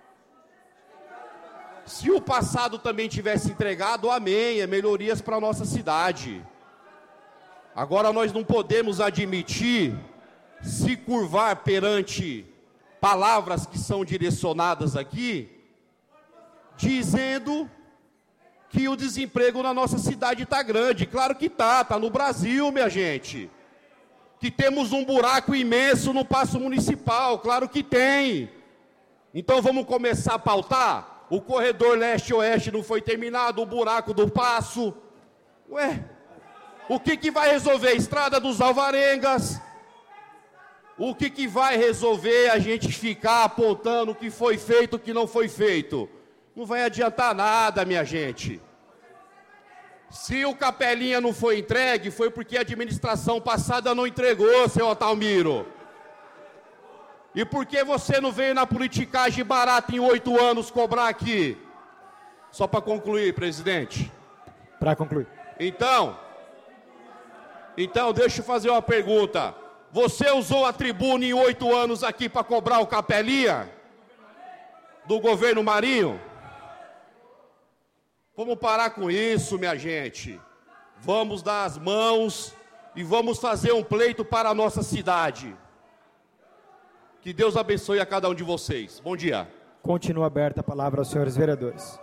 Se o passado também tivesse entregado, amém, é melhorias para a nossa cidade. Agora nós não podemos admitir se curvar perante palavras que são direcionadas aqui, dizendo que o desemprego na nossa cidade está grande. Claro que está, está no Brasil, minha gente. Que temos um buraco imenso no Paço Municipal, claro que tem. Então vamos começar a pautar? O corredor leste-oeste não foi terminado, o buraco do Paço. Ué, o que que vai resolver? Estrada dos Alvarengas. O que que vai resolver a gente ficar apontando o que foi feito, o que não foi feito? Não vai adiantar nada, minha gente. Se o Capelinha não foi entregue, foi porque a administração passada não entregou, seu Altamiro. E por que você não veio na politicagem barata em oito anos cobrar aqui? Só para concluir, presidente. Para concluir. Então, então, deixa eu fazer uma pergunta. Você usou a tribuna em oito anos aqui para cobrar o Capelinha? Do governo Marinho? Vamos parar com isso, minha gente. Vamos dar as mãos e vamos fazer um pleito para a nossa cidade. Que Deus abençoe a cada um de vocês. Bom dia. Continua aberta a palavra aos senhores vereadores.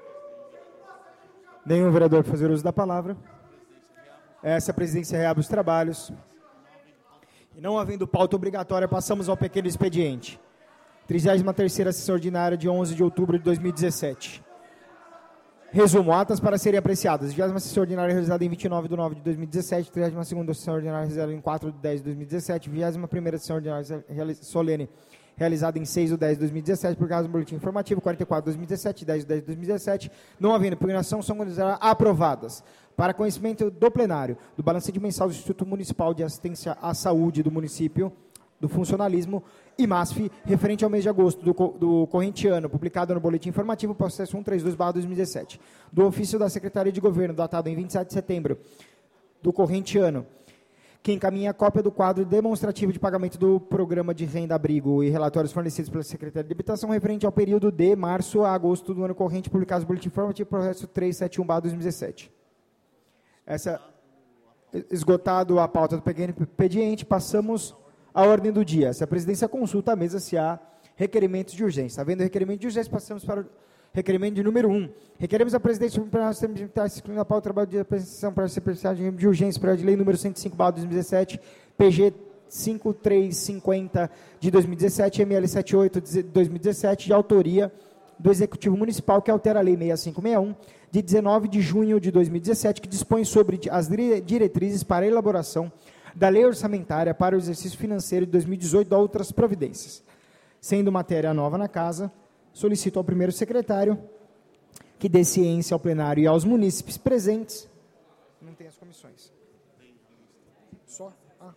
Nenhum vereador para fazer uso da palavra. Essa presidência reabre os trabalhos. E não havendo pauta obrigatória, passamos ao pequeno expediente. trigésima terceira sessão ordinária de onze de outubro de dois mil e dezessete. Resumo, atas para serem apreciadas. vigésima sessão ordinária realizada em vinte e nove de nove de dois mil e dezessete, trigésima segunda sessão ordinária realizada em quatro de dez de dois mil e dezessete, vigésima primeira sessão ordinária solene realizada em seis de dez de dois mil e dezessete, por causa do boletim informativo quarenta e quatro de dois mil e dezessete, dez de dez de dois mil e dezessete, não havendo impugnação, são consideradas aprovadas. Para conhecimento do plenário, do balancete mensal do Instituto Municipal de Assistência à Saúde do município, do funcionalismo, I M A S F, referente ao mês de agosto do, do corrente ano, publicado no boletim informativo, processo cento e trinta e dois barra dois mil e dezessete, do ofício da Secretaria de Governo, datado em vinte e sete de setembro do corrente ano, que encaminha a cópia do quadro demonstrativo de pagamento do programa de renda-abrigo e relatórios fornecidos pela Secretaria de Habitação, referente ao período de março a agosto do ano corrente, publicado no boletim informativo, processo trezentos e setenta e um barra dois mil e dezessete. Essa, esgotado a pauta do pequeno expediente, passamos à ordem do dia. Se a presidência consulta a mesa se há requerimentos de urgência. Havendo requerimento de urgência, passamos para o requerimento de número um. Requeremos a presidência da pauta do trabalho de apresentação para a secretaria de urgência para a lei número cento e cinco barra dois mil e dezessete, P G cinco mil trezentos e cinquenta de dois mil e dezessete, M L setenta e oito de dois mil e dezessete, de autoria do Executivo Municipal, que altera a Lei sessenta e cinco sessenta e um, de dezenove de junho de dois mil e dezessete, que dispõe sobre as diretrizes para a elaboração da Lei Orçamentária para o exercício financeiro de dois mil e dezoito e outras providências. Sendo matéria nova na Casa, solicito ao primeiro secretário que dê ciência ao plenário e aos munícipes presentes. Não tem as comissões. Só? Ah.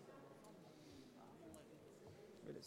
Beleza.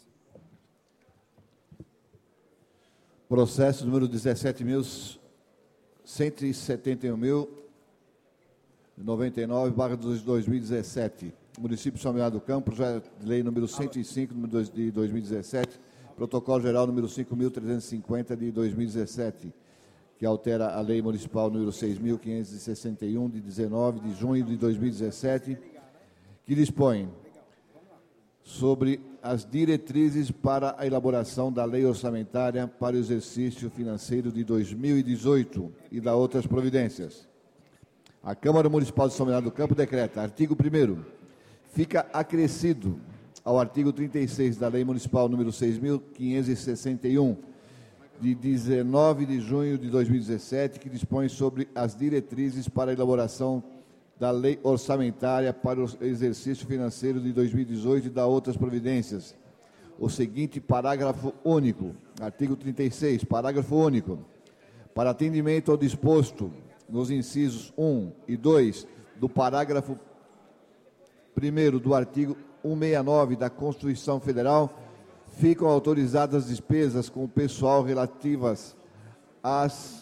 Processo número dezessete mil cento e setenta e um, noventa e nove, barra dois mil e dezessete. Município de São Bernardo do Campo, projeto de lei número cento e cinco de dois mil e dezessete, protocolo geral número cinco mil trezentos e cinquenta de dois mil e dezessete, que altera a lei municipal número seis mil quinhentos e sessenta e um de dezenove de junho de dois mil e dezessete, que dispõe sobre as diretrizes para a elaboração da lei orçamentária para o exercício financeiro de dois mil e dezoito e da outras providências. A Câmara Municipal de São Bernardo do Campo decreta, artigo primeiro, fica acrescido ao artigo trinta e seis da Lei Municipal número seis mil quinhentos e sessenta e um, de dezenove de junho de dois mil e dezessete, que dispõe sobre as diretrizes para a elaboração da Lei Orçamentária para o exercício financeiro de dois mil e dezoito e da outras providências. O seguinte parágrafo único, artigo trinta e seis, parágrafo único. Para atendimento ao disposto nos incisos um e dois do parágrafo primeiro do artigo cento e sessenta e nove da Constituição Federal, ficam autorizadas as despesas com o pessoal relativas às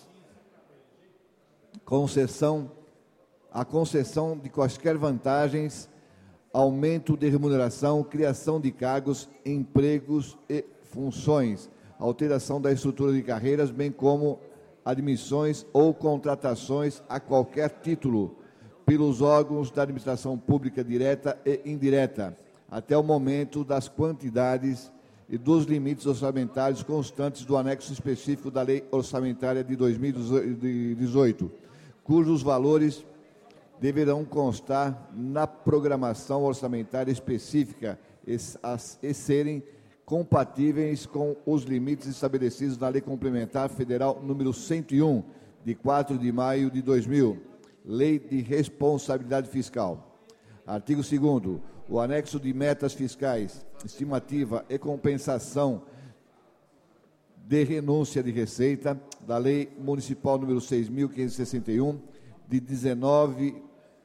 concessão, à concessão de quaisquer vantagens, aumento de remuneração, criação de cargos, empregos e funções, alteração da estrutura de carreiras, bem como admissões ou contratações a qualquer título pelos órgãos da administração pública direta e indireta, até o momento das quantidades e dos limites orçamentários constantes do anexo específico da Lei Orçamentária de dois mil e dezoito, cujos valores deverão constar na programação orçamentária específica e, as, e serem compatíveis com os limites estabelecidos na Lei Complementar Federal número cento e um, de quatro de maio de dois mil, Lei de Responsabilidade Fiscal. Artigo segundo. O anexo de metas fiscais, estimativa e compensação de renúncia de receita da Lei Municipal número seis mil quinhentos e sessenta e um, de dezenove,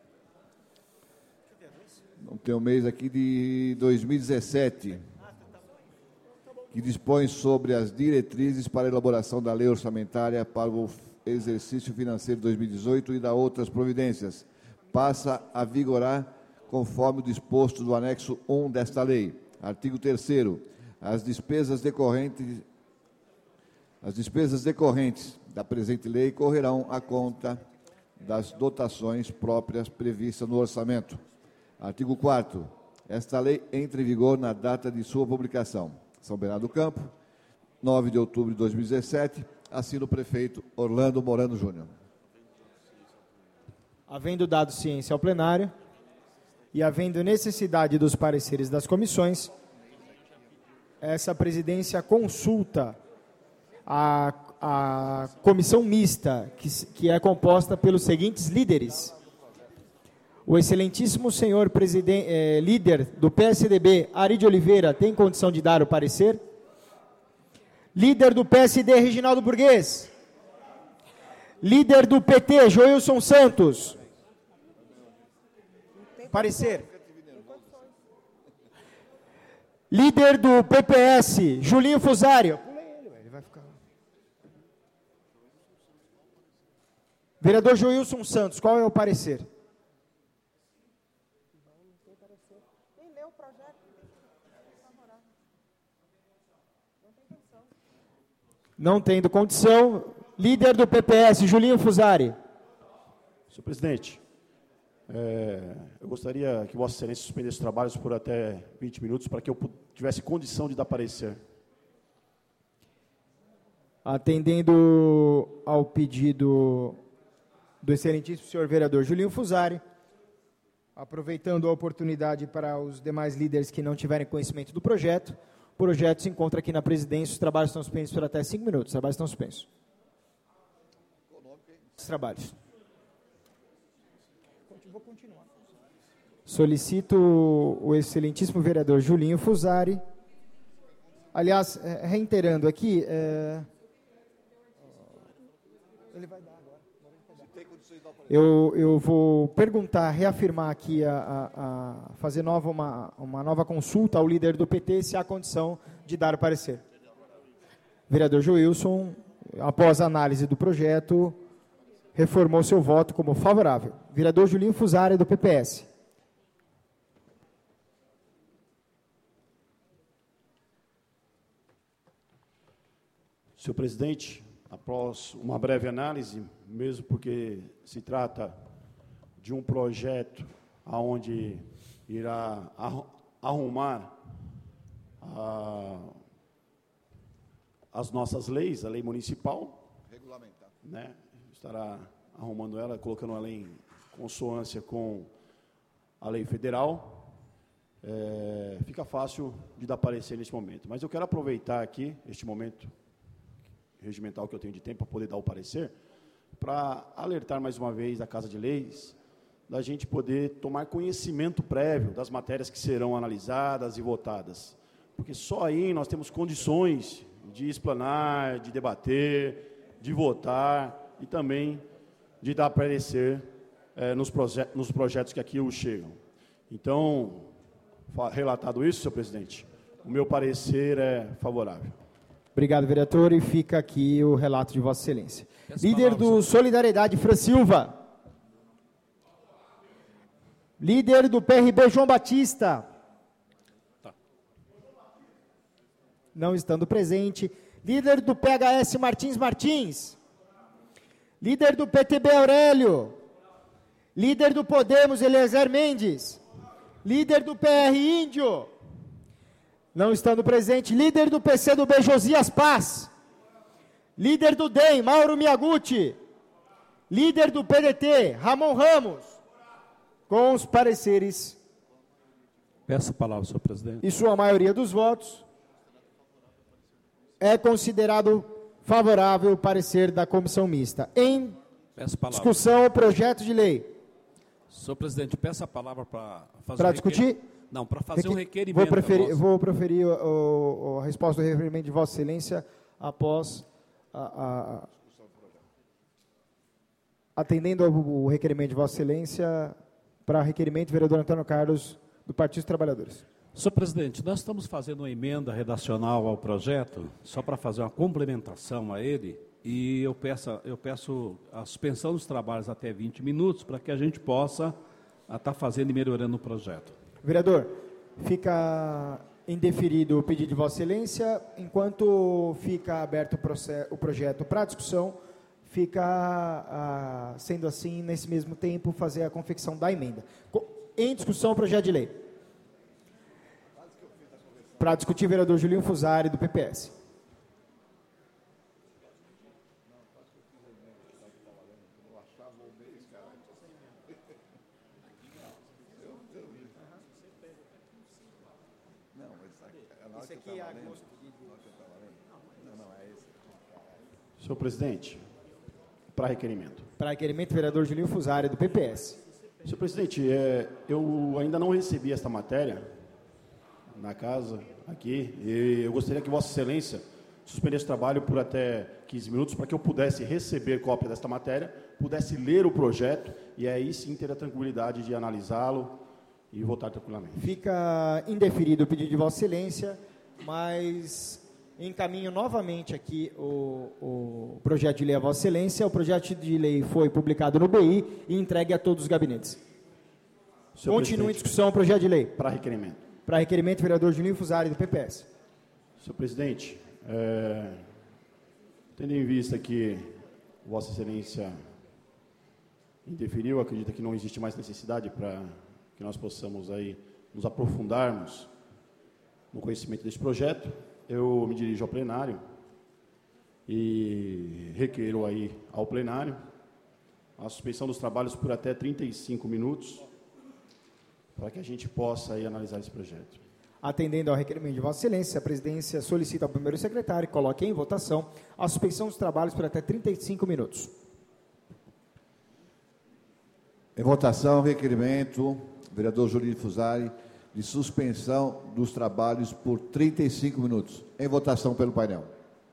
não tem um mês aqui, de dois mil e dezessete, que dispõe sobre as diretrizes para a elaboração da lei orçamentária para o exercício financeiro de dois mil e dezoito e da outras providências, passa a vigorar conforme o disposto do anexo um desta lei. Artigo terceiro. As despesas decorrentes, as despesas decorrentes da presente lei correrão à conta das dotações próprias previstas no orçamento. Artigo quarto. Esta lei entra em vigor na data de sua publicação. São Bernardo do Campo, nove de outubro de dois mil e dezessete, assina o prefeito Orlando Morano Júnior. Havendo dado ciência ao plenário e havendo necessidade dos pareceres das comissões, essa presidência consulta a, a comissão mista, que, que é composta pelos seguintes líderes. O excelentíssimo senhor presidente, eh, líder do P S D B, Ari de Oliveira, tem condição de dar o parecer? Líder do P S D, Reginaldo Burguês. Líder do P T, Joilson Santos. Parecer. Líder do P P S, Julinho Fusário. Ele vai ficar. Vereador Joilson Santos, qual é o parecer? Não tendo condição. Líder do P P S, Julinho Fusário. Senhor presidente, é, eu gostaria que Vossa Excelência suspendesse os trabalhos por até vinte minutos para que eu tivesse condição de dar parecer. Atendendo ao pedido do excelentíssimo senhor vereador Julinho Fusário, aproveitando a oportunidade para os demais líderes que não tiverem conhecimento do projeto, o projeto se encontra aqui na presidência, os trabalhos estão suspensos por até cinco minutos, os trabalhos estão suspensos. Os trabalhos. Vou continuar. Solicito o excelentíssimo vereador Julinho Fusário. Aliás, reiterando aqui, é... ele vai dar agora. Eu, eu vou perguntar, reafirmar aqui, a, a, a fazer nova uma, uma nova consulta ao líder do P T se há condição de dar o parecer. Vereador Joilson, após a análise do projeto, reformou seu voto como favorável. Vereador Julinho Fusário, do P P S. Senhor presidente, após uma breve análise, mesmo porque se trata de um projeto onde irá arrumar a, as nossas leis, a lei municipal, Regulamentar. né? Estará arrumando ela, colocando ela em consonância com a lei federal. É, fica fácil de dar parecer nesse momento. Mas eu quero aproveitar aqui, este momento regimental que eu tenho de tempo, para poder dar o parecer, para alertar mais uma vez a Casa de Leis, da gente poder tomar conhecimento prévio das matérias que serão analisadas e votadas. Porque só aí nós temos condições de explanar, de debater, de votar e também de dar parecer é, nos, proje nos projetos que aqui chegam. Então, relatado isso, senhor presidente, o meu parecer é favorável. Obrigado, vereador, e fica aqui o relato de Vossa Excelência. Peço Líder palavra, do senhor. Solidariedade, Fran Silva. Líder do P R B, João Batista. Tá. Não estando presente. Líder do P H S, Martins Martins. Líder do P T B, Aurélio. Líder do Podemos, Eliezer Mendes. Líder do P R, Índio. Não estando presente. Líder do P C do B, Josias Paz. Líder do D E M, Mauro Miyaguchi. Líder do P D T, Ramon Ramos. Com os pareceres Peço a palavra, senhor presidente. e sua maioria dos votos, é considerado favorável o parecer da comissão mista. Em Peço a palavra. discussão, o projeto de lei. Senhor presidente, peço a palavra para fazer Para um discutir? requer- Não, para fazer um Reque- requerimento. Vou a preferir, vossa- vou preferir o- o- a resposta do requerimento de Vossa Excelência após a, a- a- atendendo ao o requerimento de Vossa Excelência, para requerimento, vereador Antônio Carlos, do Partido dos Trabalhadores. Senhor presidente, nós estamos fazendo uma emenda redacional ao projeto, só para fazer uma complementação a ele, e eu peço, eu peço a suspensão dos trabalhos até vinte minutos, para que a gente possa estar fazendo e melhorando o projeto. Vereador, fica indeferido o pedido de Vossa Excelência, enquanto fica aberto o, proce- o projeto para discussão, fica, ah, sendo assim, nesse mesmo tempo, fazer a confecção da emenda. Co- Em discussão, o projeto de lei. Para discutir, vereador Julinho Fusari, do P P S. Esse aqui é a gosto Senhor presidente, para requerimento. Para requerimento, vereador Julinho Fusari, do P P S. Senhor presidente, é, eu ainda não recebi esta matéria na casa, aqui, e eu gostaria que Vossa Excelência suspendesse o trabalho por até quinze minutos, para que eu pudesse receber cópia desta matéria, pudesse ler o projeto, e aí sim ter a tranquilidade de analisá-lo e votar tranquilamente. Fica indeferido o pedido de Vossa Excelência, mas encaminho novamente aqui o, o projeto de lei a Vossa Excelência. O projeto de lei foi publicado no B I e entregue a todos os gabinetes. Senhor Continua em presidente, discussão o projeto de lei. para requerimento. Para requerimento, vereador Julinho Fusari, do P P S. Senhor presidente, é, tendo em vista que Vossa Excelência indeferiu, acredita que não existe mais necessidade para que nós possamos aí nos aprofundarmos no conhecimento deste projeto, eu me dirijo ao plenário e requeiro aí ao plenário a suspensão dos trabalhos por até trinta e cinco minutos, para que a gente possa aí analisar esse projeto. Atendendo ao requerimento de Vossa Excelência, a presidência solicita ao primeiro secretário que coloque em votação a suspensão dos trabalhos por até trinta e cinco minutos. Em votação, requerimento, vereador Julinho Fusari, de suspensão dos trabalhos por trinta e cinco minutos. Em votação pelo painel.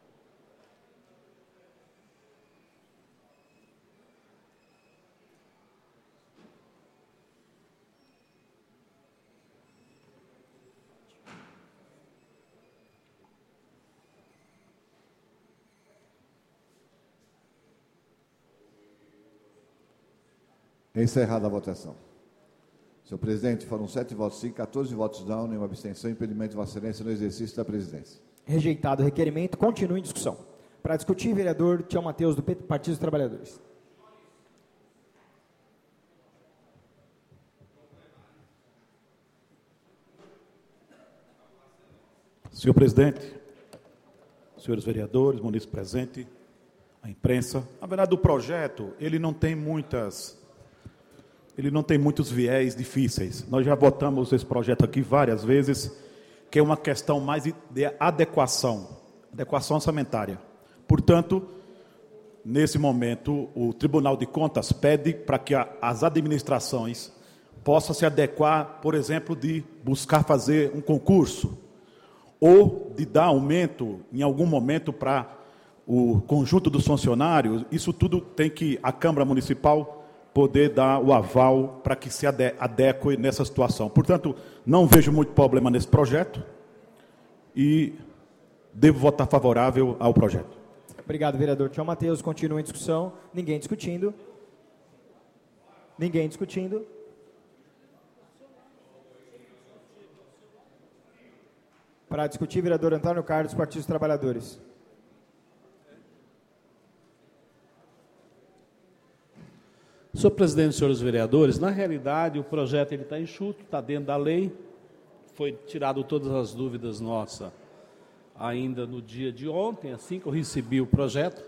Encerrada a votação. Senhor presidente, foram sete votos sim, quatorze votos não, nenhuma abstenção, impedimento de Vossa Excelência no exercício da presidência. Rejeitado o requerimento, continua em discussão. Para discutir, vereador Tião Mateus, do Partido dos Trabalhadores. Senhor presidente, senhores vereadores, munícipes presentes, a imprensa, na verdade o projeto, ele não tem muitas, ele não tem muitos viés difíceis. Nós já votamos esse projeto aqui várias vezes, que é uma questão mais de adequação, adequação orçamentária. Portanto, nesse momento, o Tribunal de Contas pede para que a, as administrações possam se adequar, por exemplo, de buscar fazer um concurso, ou de dar aumento, em algum momento, para o conjunto dos funcionários. Isso tudo tem que a Câmara Municipal poder dar o aval para que se ade- adeque nessa situação. Portanto, não vejo muito problema nesse projeto e devo votar favorável ao projeto. Obrigado, vereador Tião Mateus. Continua em discussão. Ninguém discutindo. Ninguém discutindo. Para discutir, vereador Antônio Carlos, Partido dos Trabalhadores. Senhor presidente, senhores vereadores, na realidade o projeto ele está enxuto, está dentro da lei, foi tirado todas as dúvidas nossas ainda no dia de ontem, assim que eu recebi o projeto.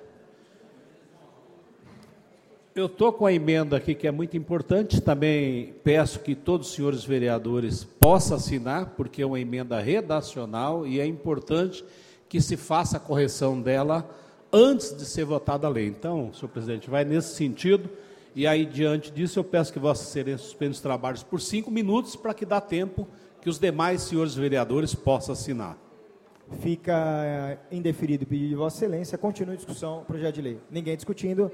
Eu estou com a emenda aqui que é muito importante, também peço que todos os senhores vereadores possam assinar, porque é uma emenda redacional e é importante que se faça a correção dela antes de ser votada a lei. Então, senhor presidente, vai nesse sentido, e aí, diante disso, eu peço que Vossa Excelência suspenda os trabalhos por cinco minutos, para que dá tempo que os demais senhores vereadores possam assinar. Fica eh, indeferido o pedido de Vossa Excelência. Continua a discussão, projeto de lei. Ninguém discutindo.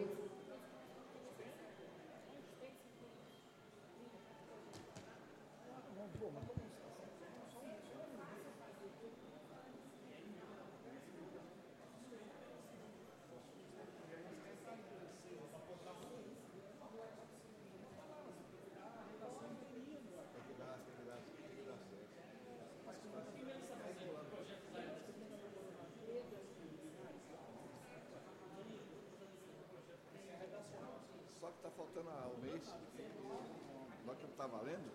Só que está faltando o mês. Só que não está valendo?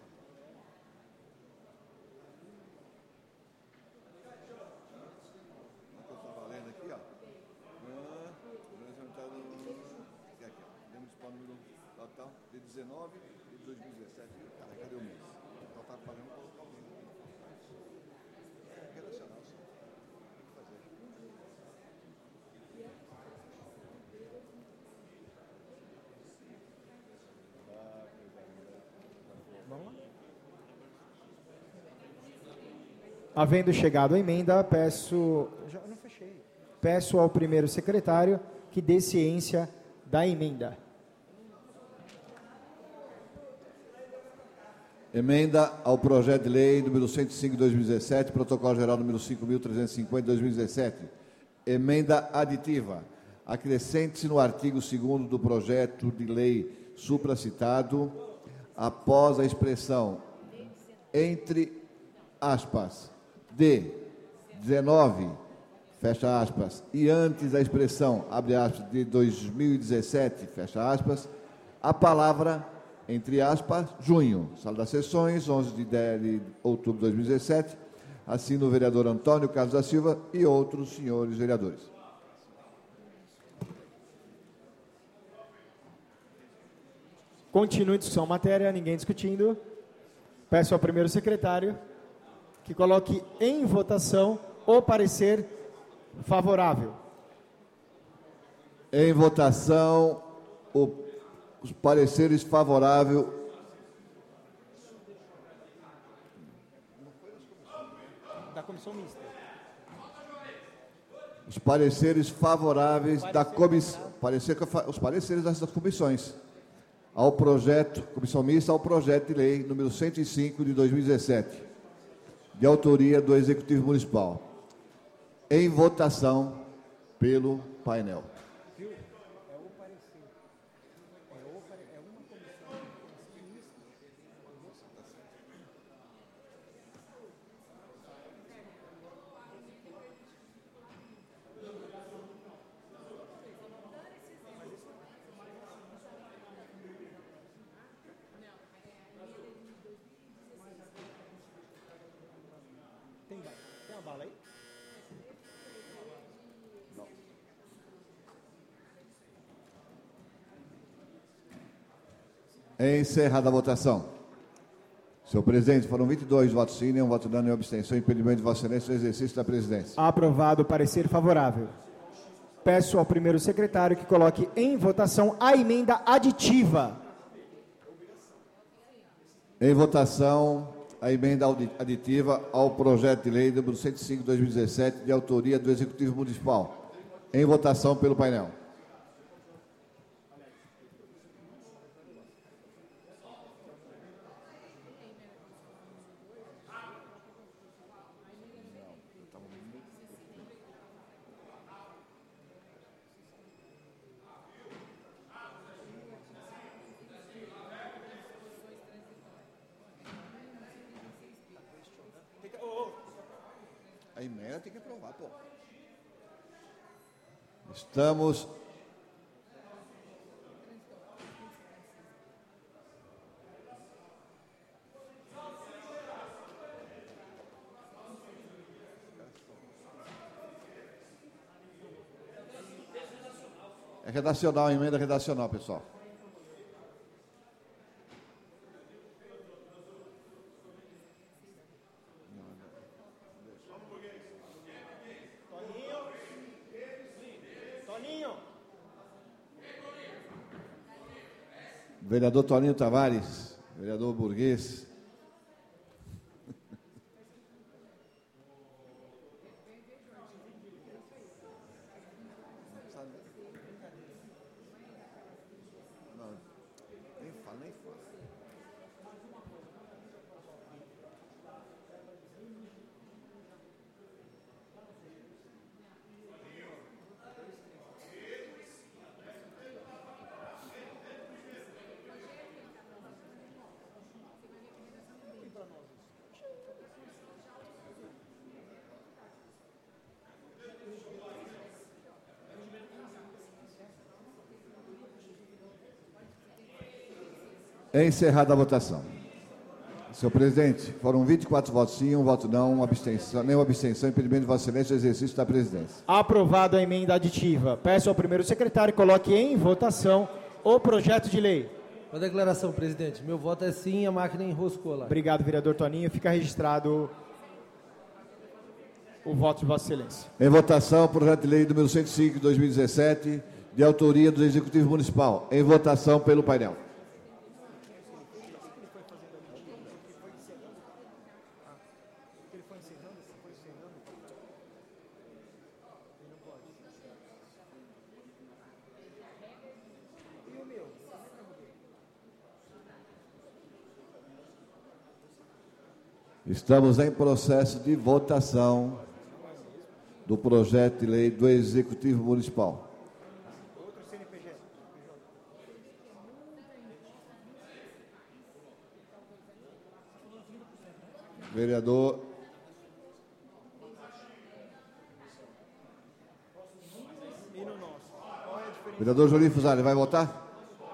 Só que está valendo aqui, ó. Ah, aqui, aqui, ó. Municipal número total de dezenove de dois mil e dezessete. Cara, cadê o mês? Então está valendo colocar o mês. É redacional, só. Tem que fazer. Havendo chegado a emenda, peço, já não fechei. Peço ao primeiro secretário que dê ciência da emenda. Emenda ao projeto de lei número cento e cinco de dois mil e dezessete, protocolo geral número cinco mil trezentos e cinquenta de dois mil e dezessete. Emenda aditiva. Acrescente-se no artigo segundo do projeto de lei supracitado, após a expressão entre aspas de dezenove, fecha aspas, e antes da expressão, abre aspas, de dois mil e dezessete, fecha aspas, a palavra, entre aspas, junho. Sala das Sessões, onze de outubro de dois mil e dezessete, assina o vereador Antônio Carlos da Silva e outros senhores vereadores. Continua a discussão matéria, ninguém discutindo. Peço ao primeiro secretário que coloque em votação o parecer favorável. Em votação, o, os pareceres favoráveis. Da comissão mista. Os pareceres favoráveis da comissão. Parecer, os pareceres das comissões. Ao projeto, comissão mista, ao projeto de lei número cento e cinco de dois mil e dezessete, de autoria do Executivo Municipal. Em votação pelo painel. Encerrada a votação. Senhor presidente, foram vinte e dois votos sim, nenhum voto não, nenhuma abstenção, impedimento de Vossa Excelência no exercício da presidência. Aprovado o parecer favorável. Peço ao primeiro secretário que coloque em votação a emenda aditiva. Em votação, a emenda aditiva ao projeto de lei número cento e cinco de dois mil e dezessete, de autoria do Executivo Municipal. Em votação pelo painel. A emenda tem que aprovar, pô. Estamos... É redacional, a emenda redacional, pessoal. Vereador Toninho Tavares, vereador burguês. Não, nem fala, nem fala. É encerrada a votação. Senhor presidente, foram vinte e quatro votos sim, um voto não, uma abstenção, nenhuma abstenção, impedimento de Vossa Excelência no exercício da presidência. Aprovado a emenda aditiva. Peço ao primeiro secretário que coloque em votação o projeto de lei. Uma declaração, presidente. Meu voto é sim, a máquina enroscou lá. Obrigado, vereador Toninho. Fica registrado o voto de Vossa Excelência. Em votação, o projeto de lei número cento e cinco de dois mil e dezessete, de autoria do Executivo Municipal. Em votação pelo painel. Estamos em processo de votação do projeto de lei do Executivo Municipal. Vereador Vereador Jolim Fusari, vai votar?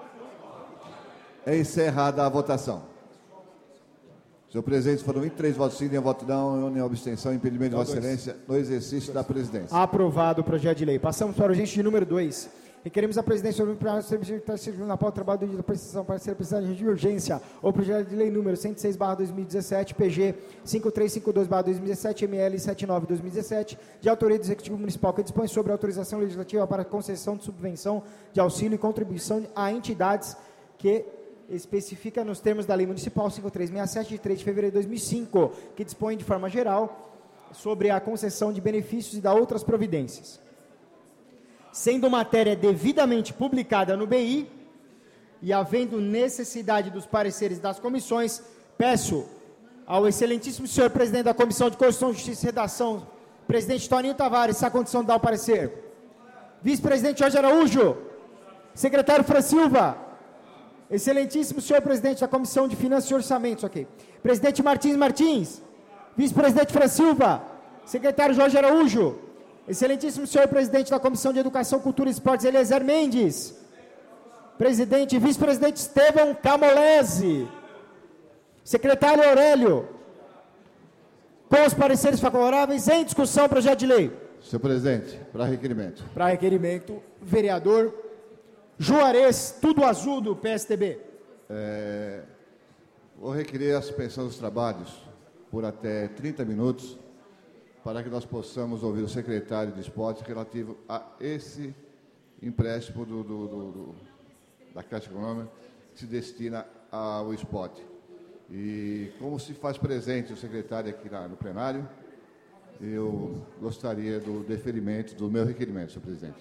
É encerrada a votação. Senhor presidente, foram vinte e três votos sim, nenhum voto não, nenhuma abstenção, impedimento de Vossa Excelência no exercício da presidência. Aprovado o projeto de lei. Passamos para o urgente de número dois. Requeremos a presidência sobre o na pauta trabalho da prestação para ser precisado de urgência. O projeto de lei número cento e seis barra dois mil e dezessete, P G cinco três cinco dois barra dois mil e dezessete, M L setenta e nove barra dois mil e dezessete, de autoria do Executivo Municipal, que dispõe sobre a autorização legislativa para concessão de subvenção de auxílio e contribuição a entidades que especifica nos termos da Lei Municipal cinco três seis sete, de três de fevereiro de dois mil e cinco, que dispõe de forma geral sobre a concessão de benefícios e da outras providências. Sendo matéria devidamente publicada no B I e havendo necessidade dos pareceres das comissões, peço ao excelentíssimo senhor presidente da Comissão de Constituição, Justiça e Redação, presidente Toninho Tavares, essa condição de dar o parecer. Vice-presidente Jorge Araújo, secretário Fran Silva, excelentíssimo senhor presidente da Comissão de Finanças e Orçamentos, ok. Presidente Martins Martins, vice-presidente Fran Silva, secretário Jorge Araújo, excelentíssimo senhor presidente da Comissão de Educação, Cultura e Esportes, Eliezer Mendes, presidente e vice-presidente Estevão Camolese, secretário Aurélio, Com os pareceres favoráveis, em discussão, projeto de lei. Senhor presidente, para requerimento. Para requerimento, vereador Juarez Tudo Azul, do P S D B. É, vou requerer a suspensão dos trabalhos por até trinta minutos, para que nós possamos ouvir o secretário de esporte relativo a esse empréstimo do, do, do, do, da Caixa Econômica que se destina ao esporte. E como se faz presente o secretário aqui na, no plenário, eu gostaria do deferimento do meu requerimento, senhor presidente.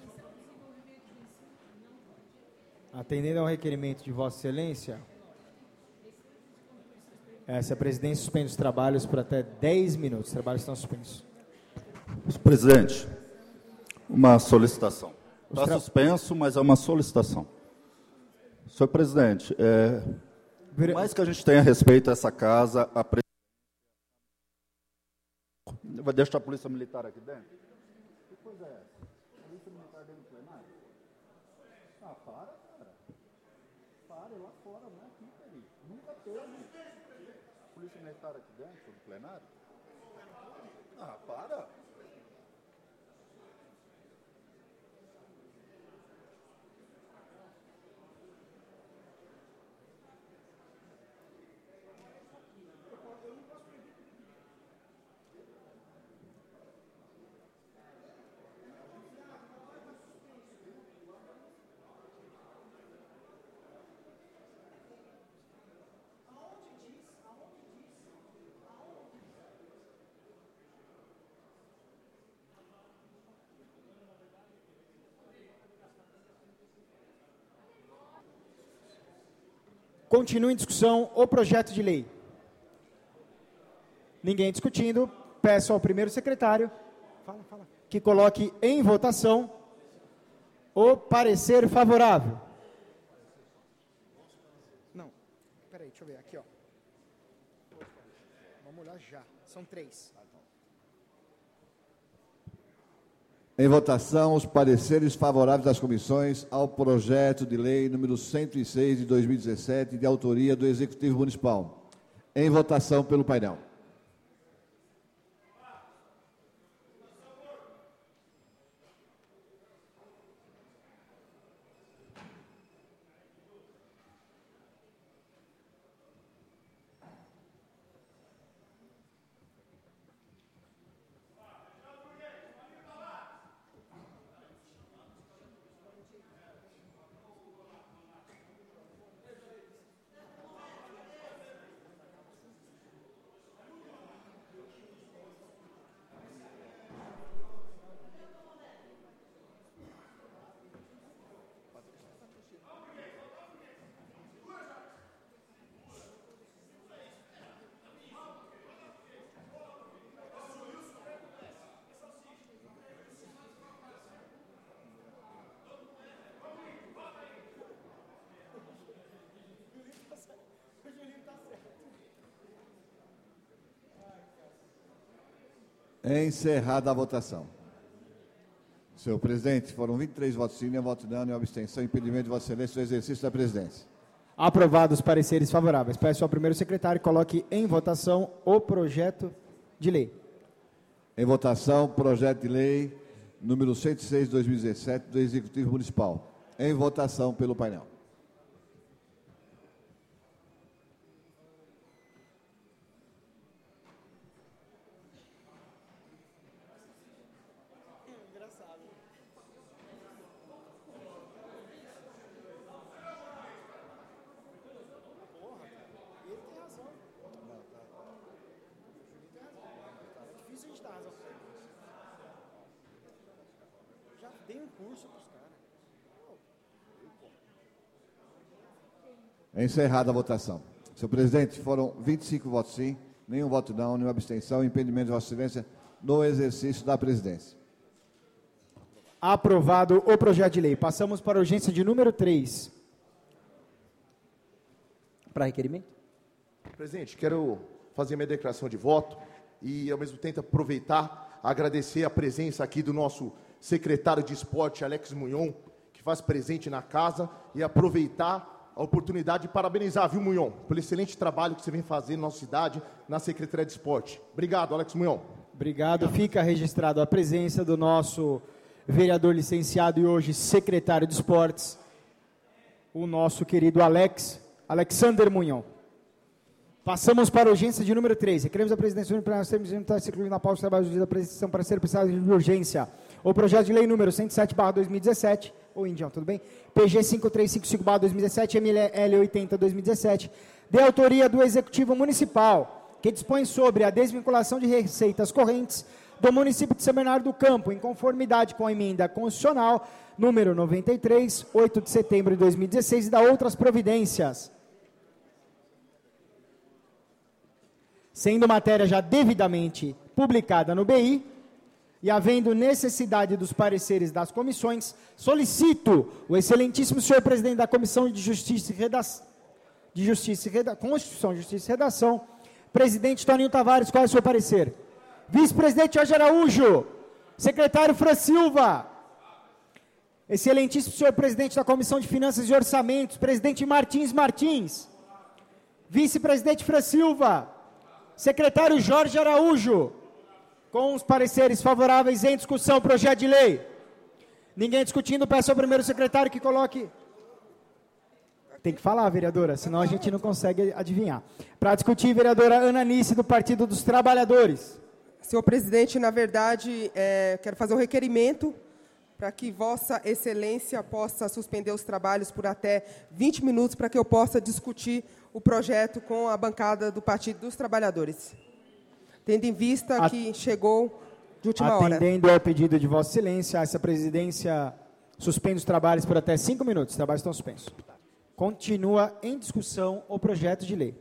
Atendendo ao requerimento de Vossa Excelência, essa presidência suspende os trabalhos por até dez minutos. Os trabalhos estão suspensos. Senhor presidente, uma solicitação. Está tra... suspenso, mas é uma solicitação. Senhor presidente, é, por mais que a gente tenha respeito a essa casa, a presidência... Vai deixar a polícia militar aqui dentro? Que coisa é essa? A polícia militar dentro do plenário? Ah, para, cara. Para, lá fora, não é aqui, peraí. Nunca teve polícia militar aqui dentro do plenário? Ah, para. Continua em discussão o projeto de lei. Ninguém discutindo. Peço ao primeiro secretário fala, fala. que coloque em votação o parecer favorável. Não, peraí, deixa eu ver, aqui ó. Vamos olhar já, são três. Em votação, os pareceres favoráveis das comissões ao projeto de lei número cento e seis de dois mil e dezessete, de autoria do Executivo Municipal. Em votação pelo painel. Encerrada a votação. Senhor presidente, foram vinte e três votos sim, nenhum voto não, nenhuma abstenção, impedimento de Vossa Excelência do exercício da presidência. Aprovados os pareceres favoráveis. Peço ao primeiro secretário que coloque em votação o projeto de lei. Em votação, projeto de lei número cento e seis de dois mil e dezessete do Executivo Municipal. Em votação pelo painel. Já dei um curso para os caras. Encerrada a votação. Senhor presidente, foram vinte e cinco votos sim, nenhum voto não, nenhuma abstenção, impedimento de Vossa Excelência no exercício da presidência. Aprovado o projeto de lei. Passamos para a urgência de número três. Para requerimento? Presidente, quero fazer minha declaração de voto e, ao mesmo tempo, aproveitar, agradecer a presença aqui do nosso secretário de esporte, Alex Munhon, que faz presente na casa, e aproveitar a oportunidade de parabenizar, viu, Munhon, pelo excelente trabalho que você vem fazendo na nossa cidade, na Secretaria de Esporte. Obrigado, Alex Munhon. Obrigado. Fica registrado a presença do nosso vereador licenciado e hoje secretário de Esportes, o nosso querido Alex, Alexander Munhon. Passamos para a urgência de número três. Requeremos a presidência do plenário estar se incluindo na pauta do trabalho do dia da presidência para ser apreciado de urgência. O projeto de lei número cento e sete barra dois mil e dezessete, ô Indião, tudo bem? P G cinco três cinco cinco barra dois mil e dezessete, M L oitenta barra dois mil e dezessete, de autoria do Executivo Municipal, que dispõe sobre a desvinculação de receitas correntes do município de São Bernardo do Campo, em conformidade com a emenda constitucional número noventa e três, oito de setembro de dois mil e dezesseis, e da outras providências. Sendo matéria já devidamente publicada no B I, e havendo necessidade dos pareceres das comissões, solicito o excelentíssimo senhor presidente da Comissão de Justiça e Redação, de Justiça e Reda... Constituição, Justiça e Redação, presidente Toninho Tavares, qual é o seu parecer? Vice-presidente Jorge Araújo, secretário Fran Silva, excelentíssimo senhor presidente da Comissão de Finanças e Orçamentos, presidente Martins Martins, vice-presidente Fran Silva, secretário Jorge Araújo, com os pareceres favoráveis em discussão, projeto de lei. Ninguém discutindo, peço ao primeiro secretário que coloque... Tem que falar, vereadora, senão a gente não consegue adivinhar. Para discutir, vereadora Ana Nice, do Partido dos Trabalhadores. Senhor presidente, na verdade, é, quero fazer um requerimento para que Vossa Excelência possa suspender os trabalhos por até vinte minutos, para que eu possa discutir o projeto com a bancada do Partido dos Trabalhadores. Tendo em vista At que chegou de última Atendendo hora. Atendendo ao pedido de Vossa Excelência, essa presidência suspende os trabalhos por até cinco minutos. Os trabalhos estão suspensos. Continua em discussão o projeto de lei.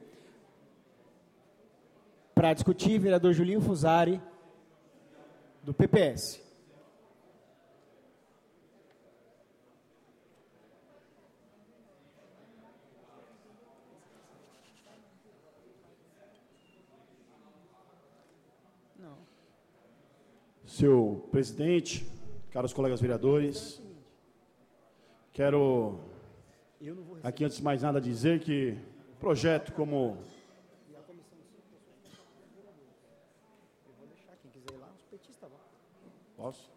Para discutir, vereador Julinho Fusari, do P P S. Senhor presidente, caros colegas vereadores, quero aqui, antes de mais nada, dizer que o projeto, como... Posso?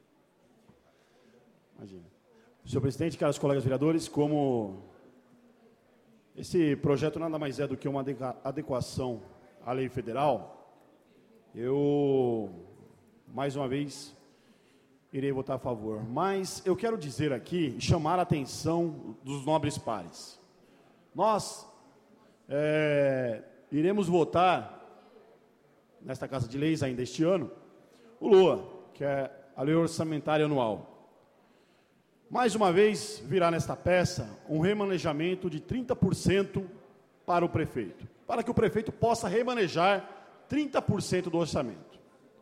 Imagina. Senhor presidente, caros colegas vereadores, como esse projeto nada mais é do que uma adequação à lei federal, eu... mais uma vez, irei votar a favor. Mas eu quero dizer aqui, chamar a atenção dos nobres pares. Nós é, iremos votar, nesta Casa de Leis ainda este ano, o L O A, que é a Lei Orçamentária Anual. Mais uma vez, virá nesta peça um remanejamento de trinta por cento para o prefeito, para que o prefeito possa remanejar trinta por cento do orçamento.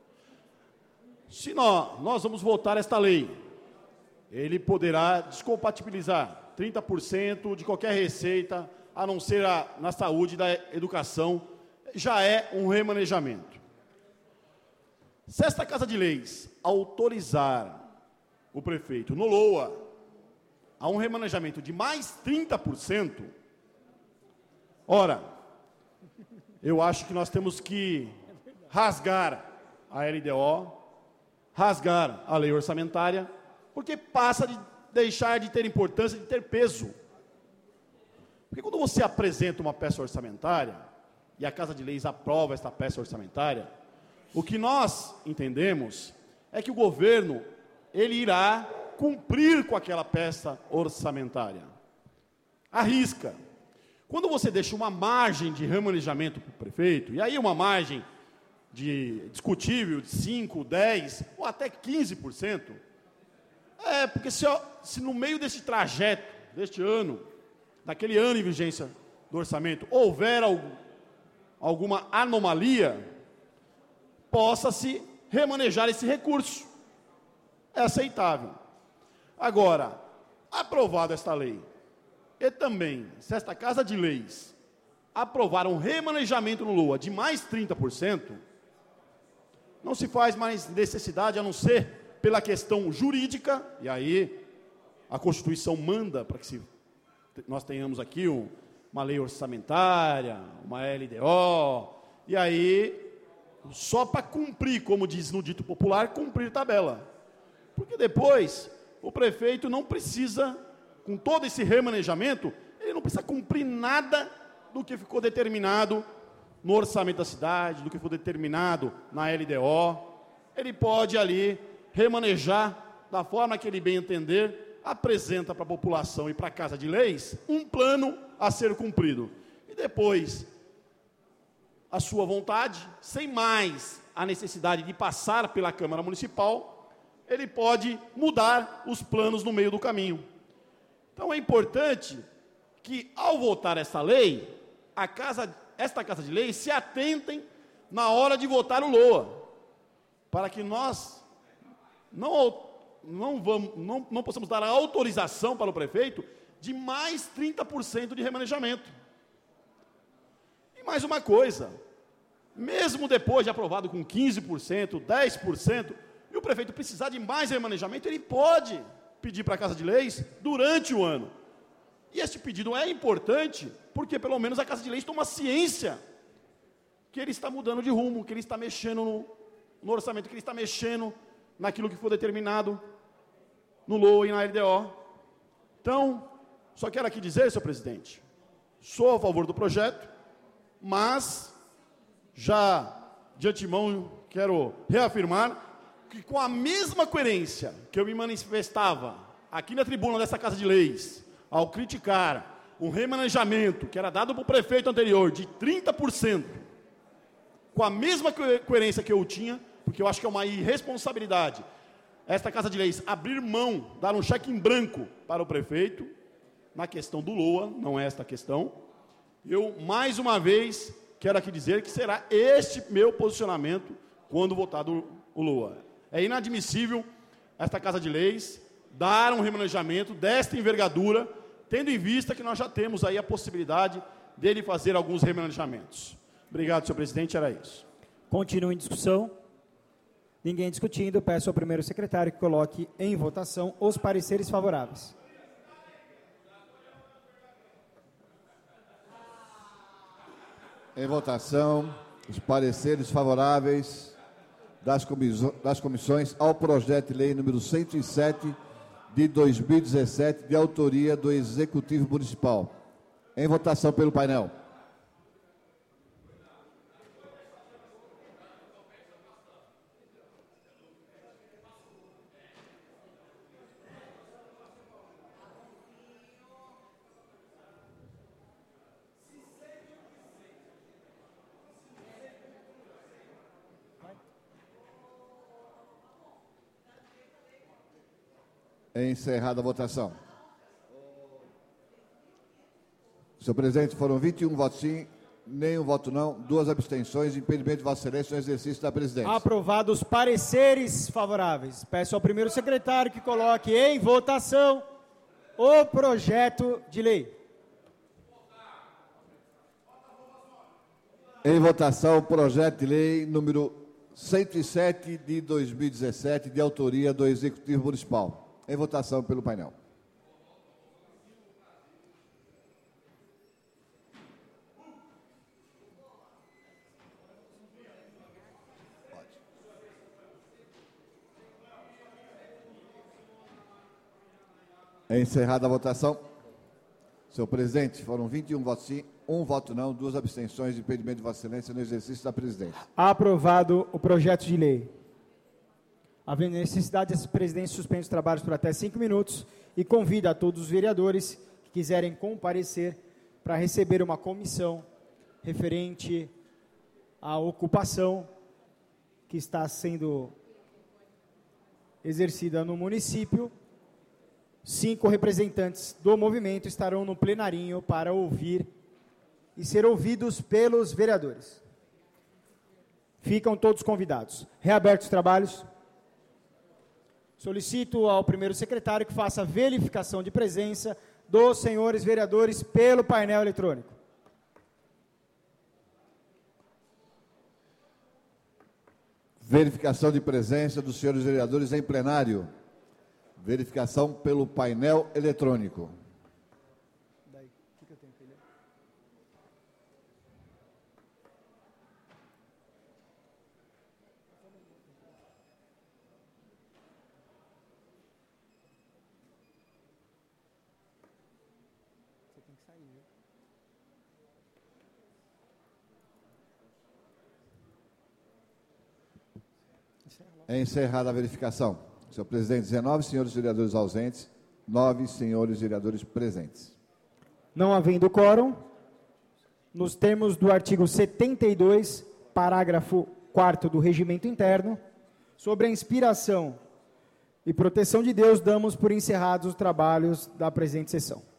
Se nós, nós vamos votar esta lei, ele poderá descompatibilizar trinta por cento de qualquer receita, a não ser a, na saúde e da educação, já é um remanejamento. Se esta Casa de Leis autorizar o prefeito no L O A a um remanejamento de mais trinta por cento, ora, eu acho que nós temos que rasgar a L D O, rasgar a lei orçamentária, porque passa de deixar de ter importância, de ter peso. Porque quando você apresenta uma peça orçamentária, e a Casa de Leis aprova esta peça orçamentária, o que nós entendemos é que o governo, ele irá cumprir com aquela peça orçamentária. Arrisca. Quando você deixa uma margem de remanejamento para o prefeito, e aí uma margem de discutível de cinco, dez ou até quinze por cento, é porque se, se no meio desse trajeto, deste ano, daquele ano em vigência do orçamento, houver algum, alguma anomalia, possa-se remanejar esse recurso. É aceitável. Agora, aprovada esta lei, e também, se esta Casa de Leis aprovar um remanejamento no L O A de mais trinta por cento, não se faz mais necessidade, a não ser pela questão jurídica, e aí a Constituição manda para que se nós tenhamos aqui um, uma lei orçamentária, uma L D O, e aí, só para cumprir, como diz no dito popular, cumprir tabela. Porque depois, o prefeito não precisa, com todo esse remanejamento, ele não precisa cumprir nada do que ficou determinado no orçamento da cidade, do que foi determinado na L D O. Ele pode ali remanejar da forma que ele bem entender, apresenta para a população e para a Casa de Leis um plano a ser cumprido. E depois, a sua vontade, sem mais a necessidade de passar pela Câmara Municipal, ele pode mudar os planos no meio do caminho. Então é importante que, ao votar essa lei, a casa, esta Casa de Leis se atentem na hora de votar o LOA, para que nós não, não, vamos, não, não possamos dar a autorização para o prefeito de mais trinta por cento de remanejamento. E mais uma coisa, mesmo depois de aprovado com quinze por cento, dez por cento, e o prefeito precisar de mais remanejamento, ele pode pedir para a Casa de Leis durante o ano. E este pedido é importante, porque pelo menos a Casa de Leis toma ciência que ele está mudando de rumo, que ele está mexendo no, no orçamento, que ele está mexendo naquilo que foi determinado no LOA e na L D O. Então, só quero aqui dizer, senhor presidente, sou a favor do projeto, mas já de antemão quero reafirmar que, com a mesma coerência que eu me manifestava aqui na tribuna dessa Casa de Leis, ao criticar um remanejamento que era dado para o prefeito anterior de trinta por cento, com a mesma coerência que eu tinha, porque eu acho que é uma irresponsabilidade esta Casa de Leis abrir mão, dar um cheque em branco para o prefeito, na questão do LOA, não é esta a questão. Eu, mais uma vez, quero aqui dizer que será este meu posicionamento quando votado o LOA. É inadmissível esta Casa de Leis dar um remanejamento desta envergadura, tendo em vista que nós já temos aí a possibilidade dele fazer alguns remanejamentos. Obrigado, senhor presidente, era isso. Continua em discussão. Ninguém discutindo, peço ao primeiro secretário que coloque em votação os pareceres favoráveis. Em votação, os pareceres favoráveis das, comissões, das comissões ao projeto de lei número cento e sete de dois mil e dezessete, de autoria do Executivo Municipal. Em votação pelo painel. Encerrada a votação. Senhor presidente, foram vinte e um votos sim, nenhum voto não, duas abstenções, impedimento de Vossa Excelência no exercício da presidência. Aprovados os pareceres favoráveis. Peço ao primeiro secretário que coloque em votação o projeto de lei. Em votação, o projeto de lei número cento e sete de dois mil e dezessete, de autoria do Executivo Municipal. Em votação pelo painel. Encerrada a votação. Senhor presidente, foram vinte e um votos sim, um voto não, duas abstenções de impedimento de Vossa Excelência no exercício da presidência. Aprovado o projeto de lei. Havendo necessidade, esse presidente suspende os trabalhos por até cinco minutos e convida a todos os vereadores que quiserem comparecer para receber uma comissão referente à ocupação que está sendo exercida no município. Cinco representantes do movimento estarão no plenarinho para ouvir e ser ouvidos pelos vereadores. Ficam todos convidados. Reabertos os trabalhos. Solicito ao primeiro secretário que faça a verificação de presença dos senhores vereadores pelo painel eletrônico. Verificação de presença dos senhores vereadores em plenário. Verificação pelo painel eletrônico. É encerrada a verificação. Senhor presidente, dezenove senhores vereadores ausentes, nove senhores vereadores presentes. Não havendo quórum, nos termos do artigo setenta e dois, parágrafo quarto do Regimento Interno, sobre a inspiração e proteção de Deus, damos por encerrados os trabalhos da presente sessão.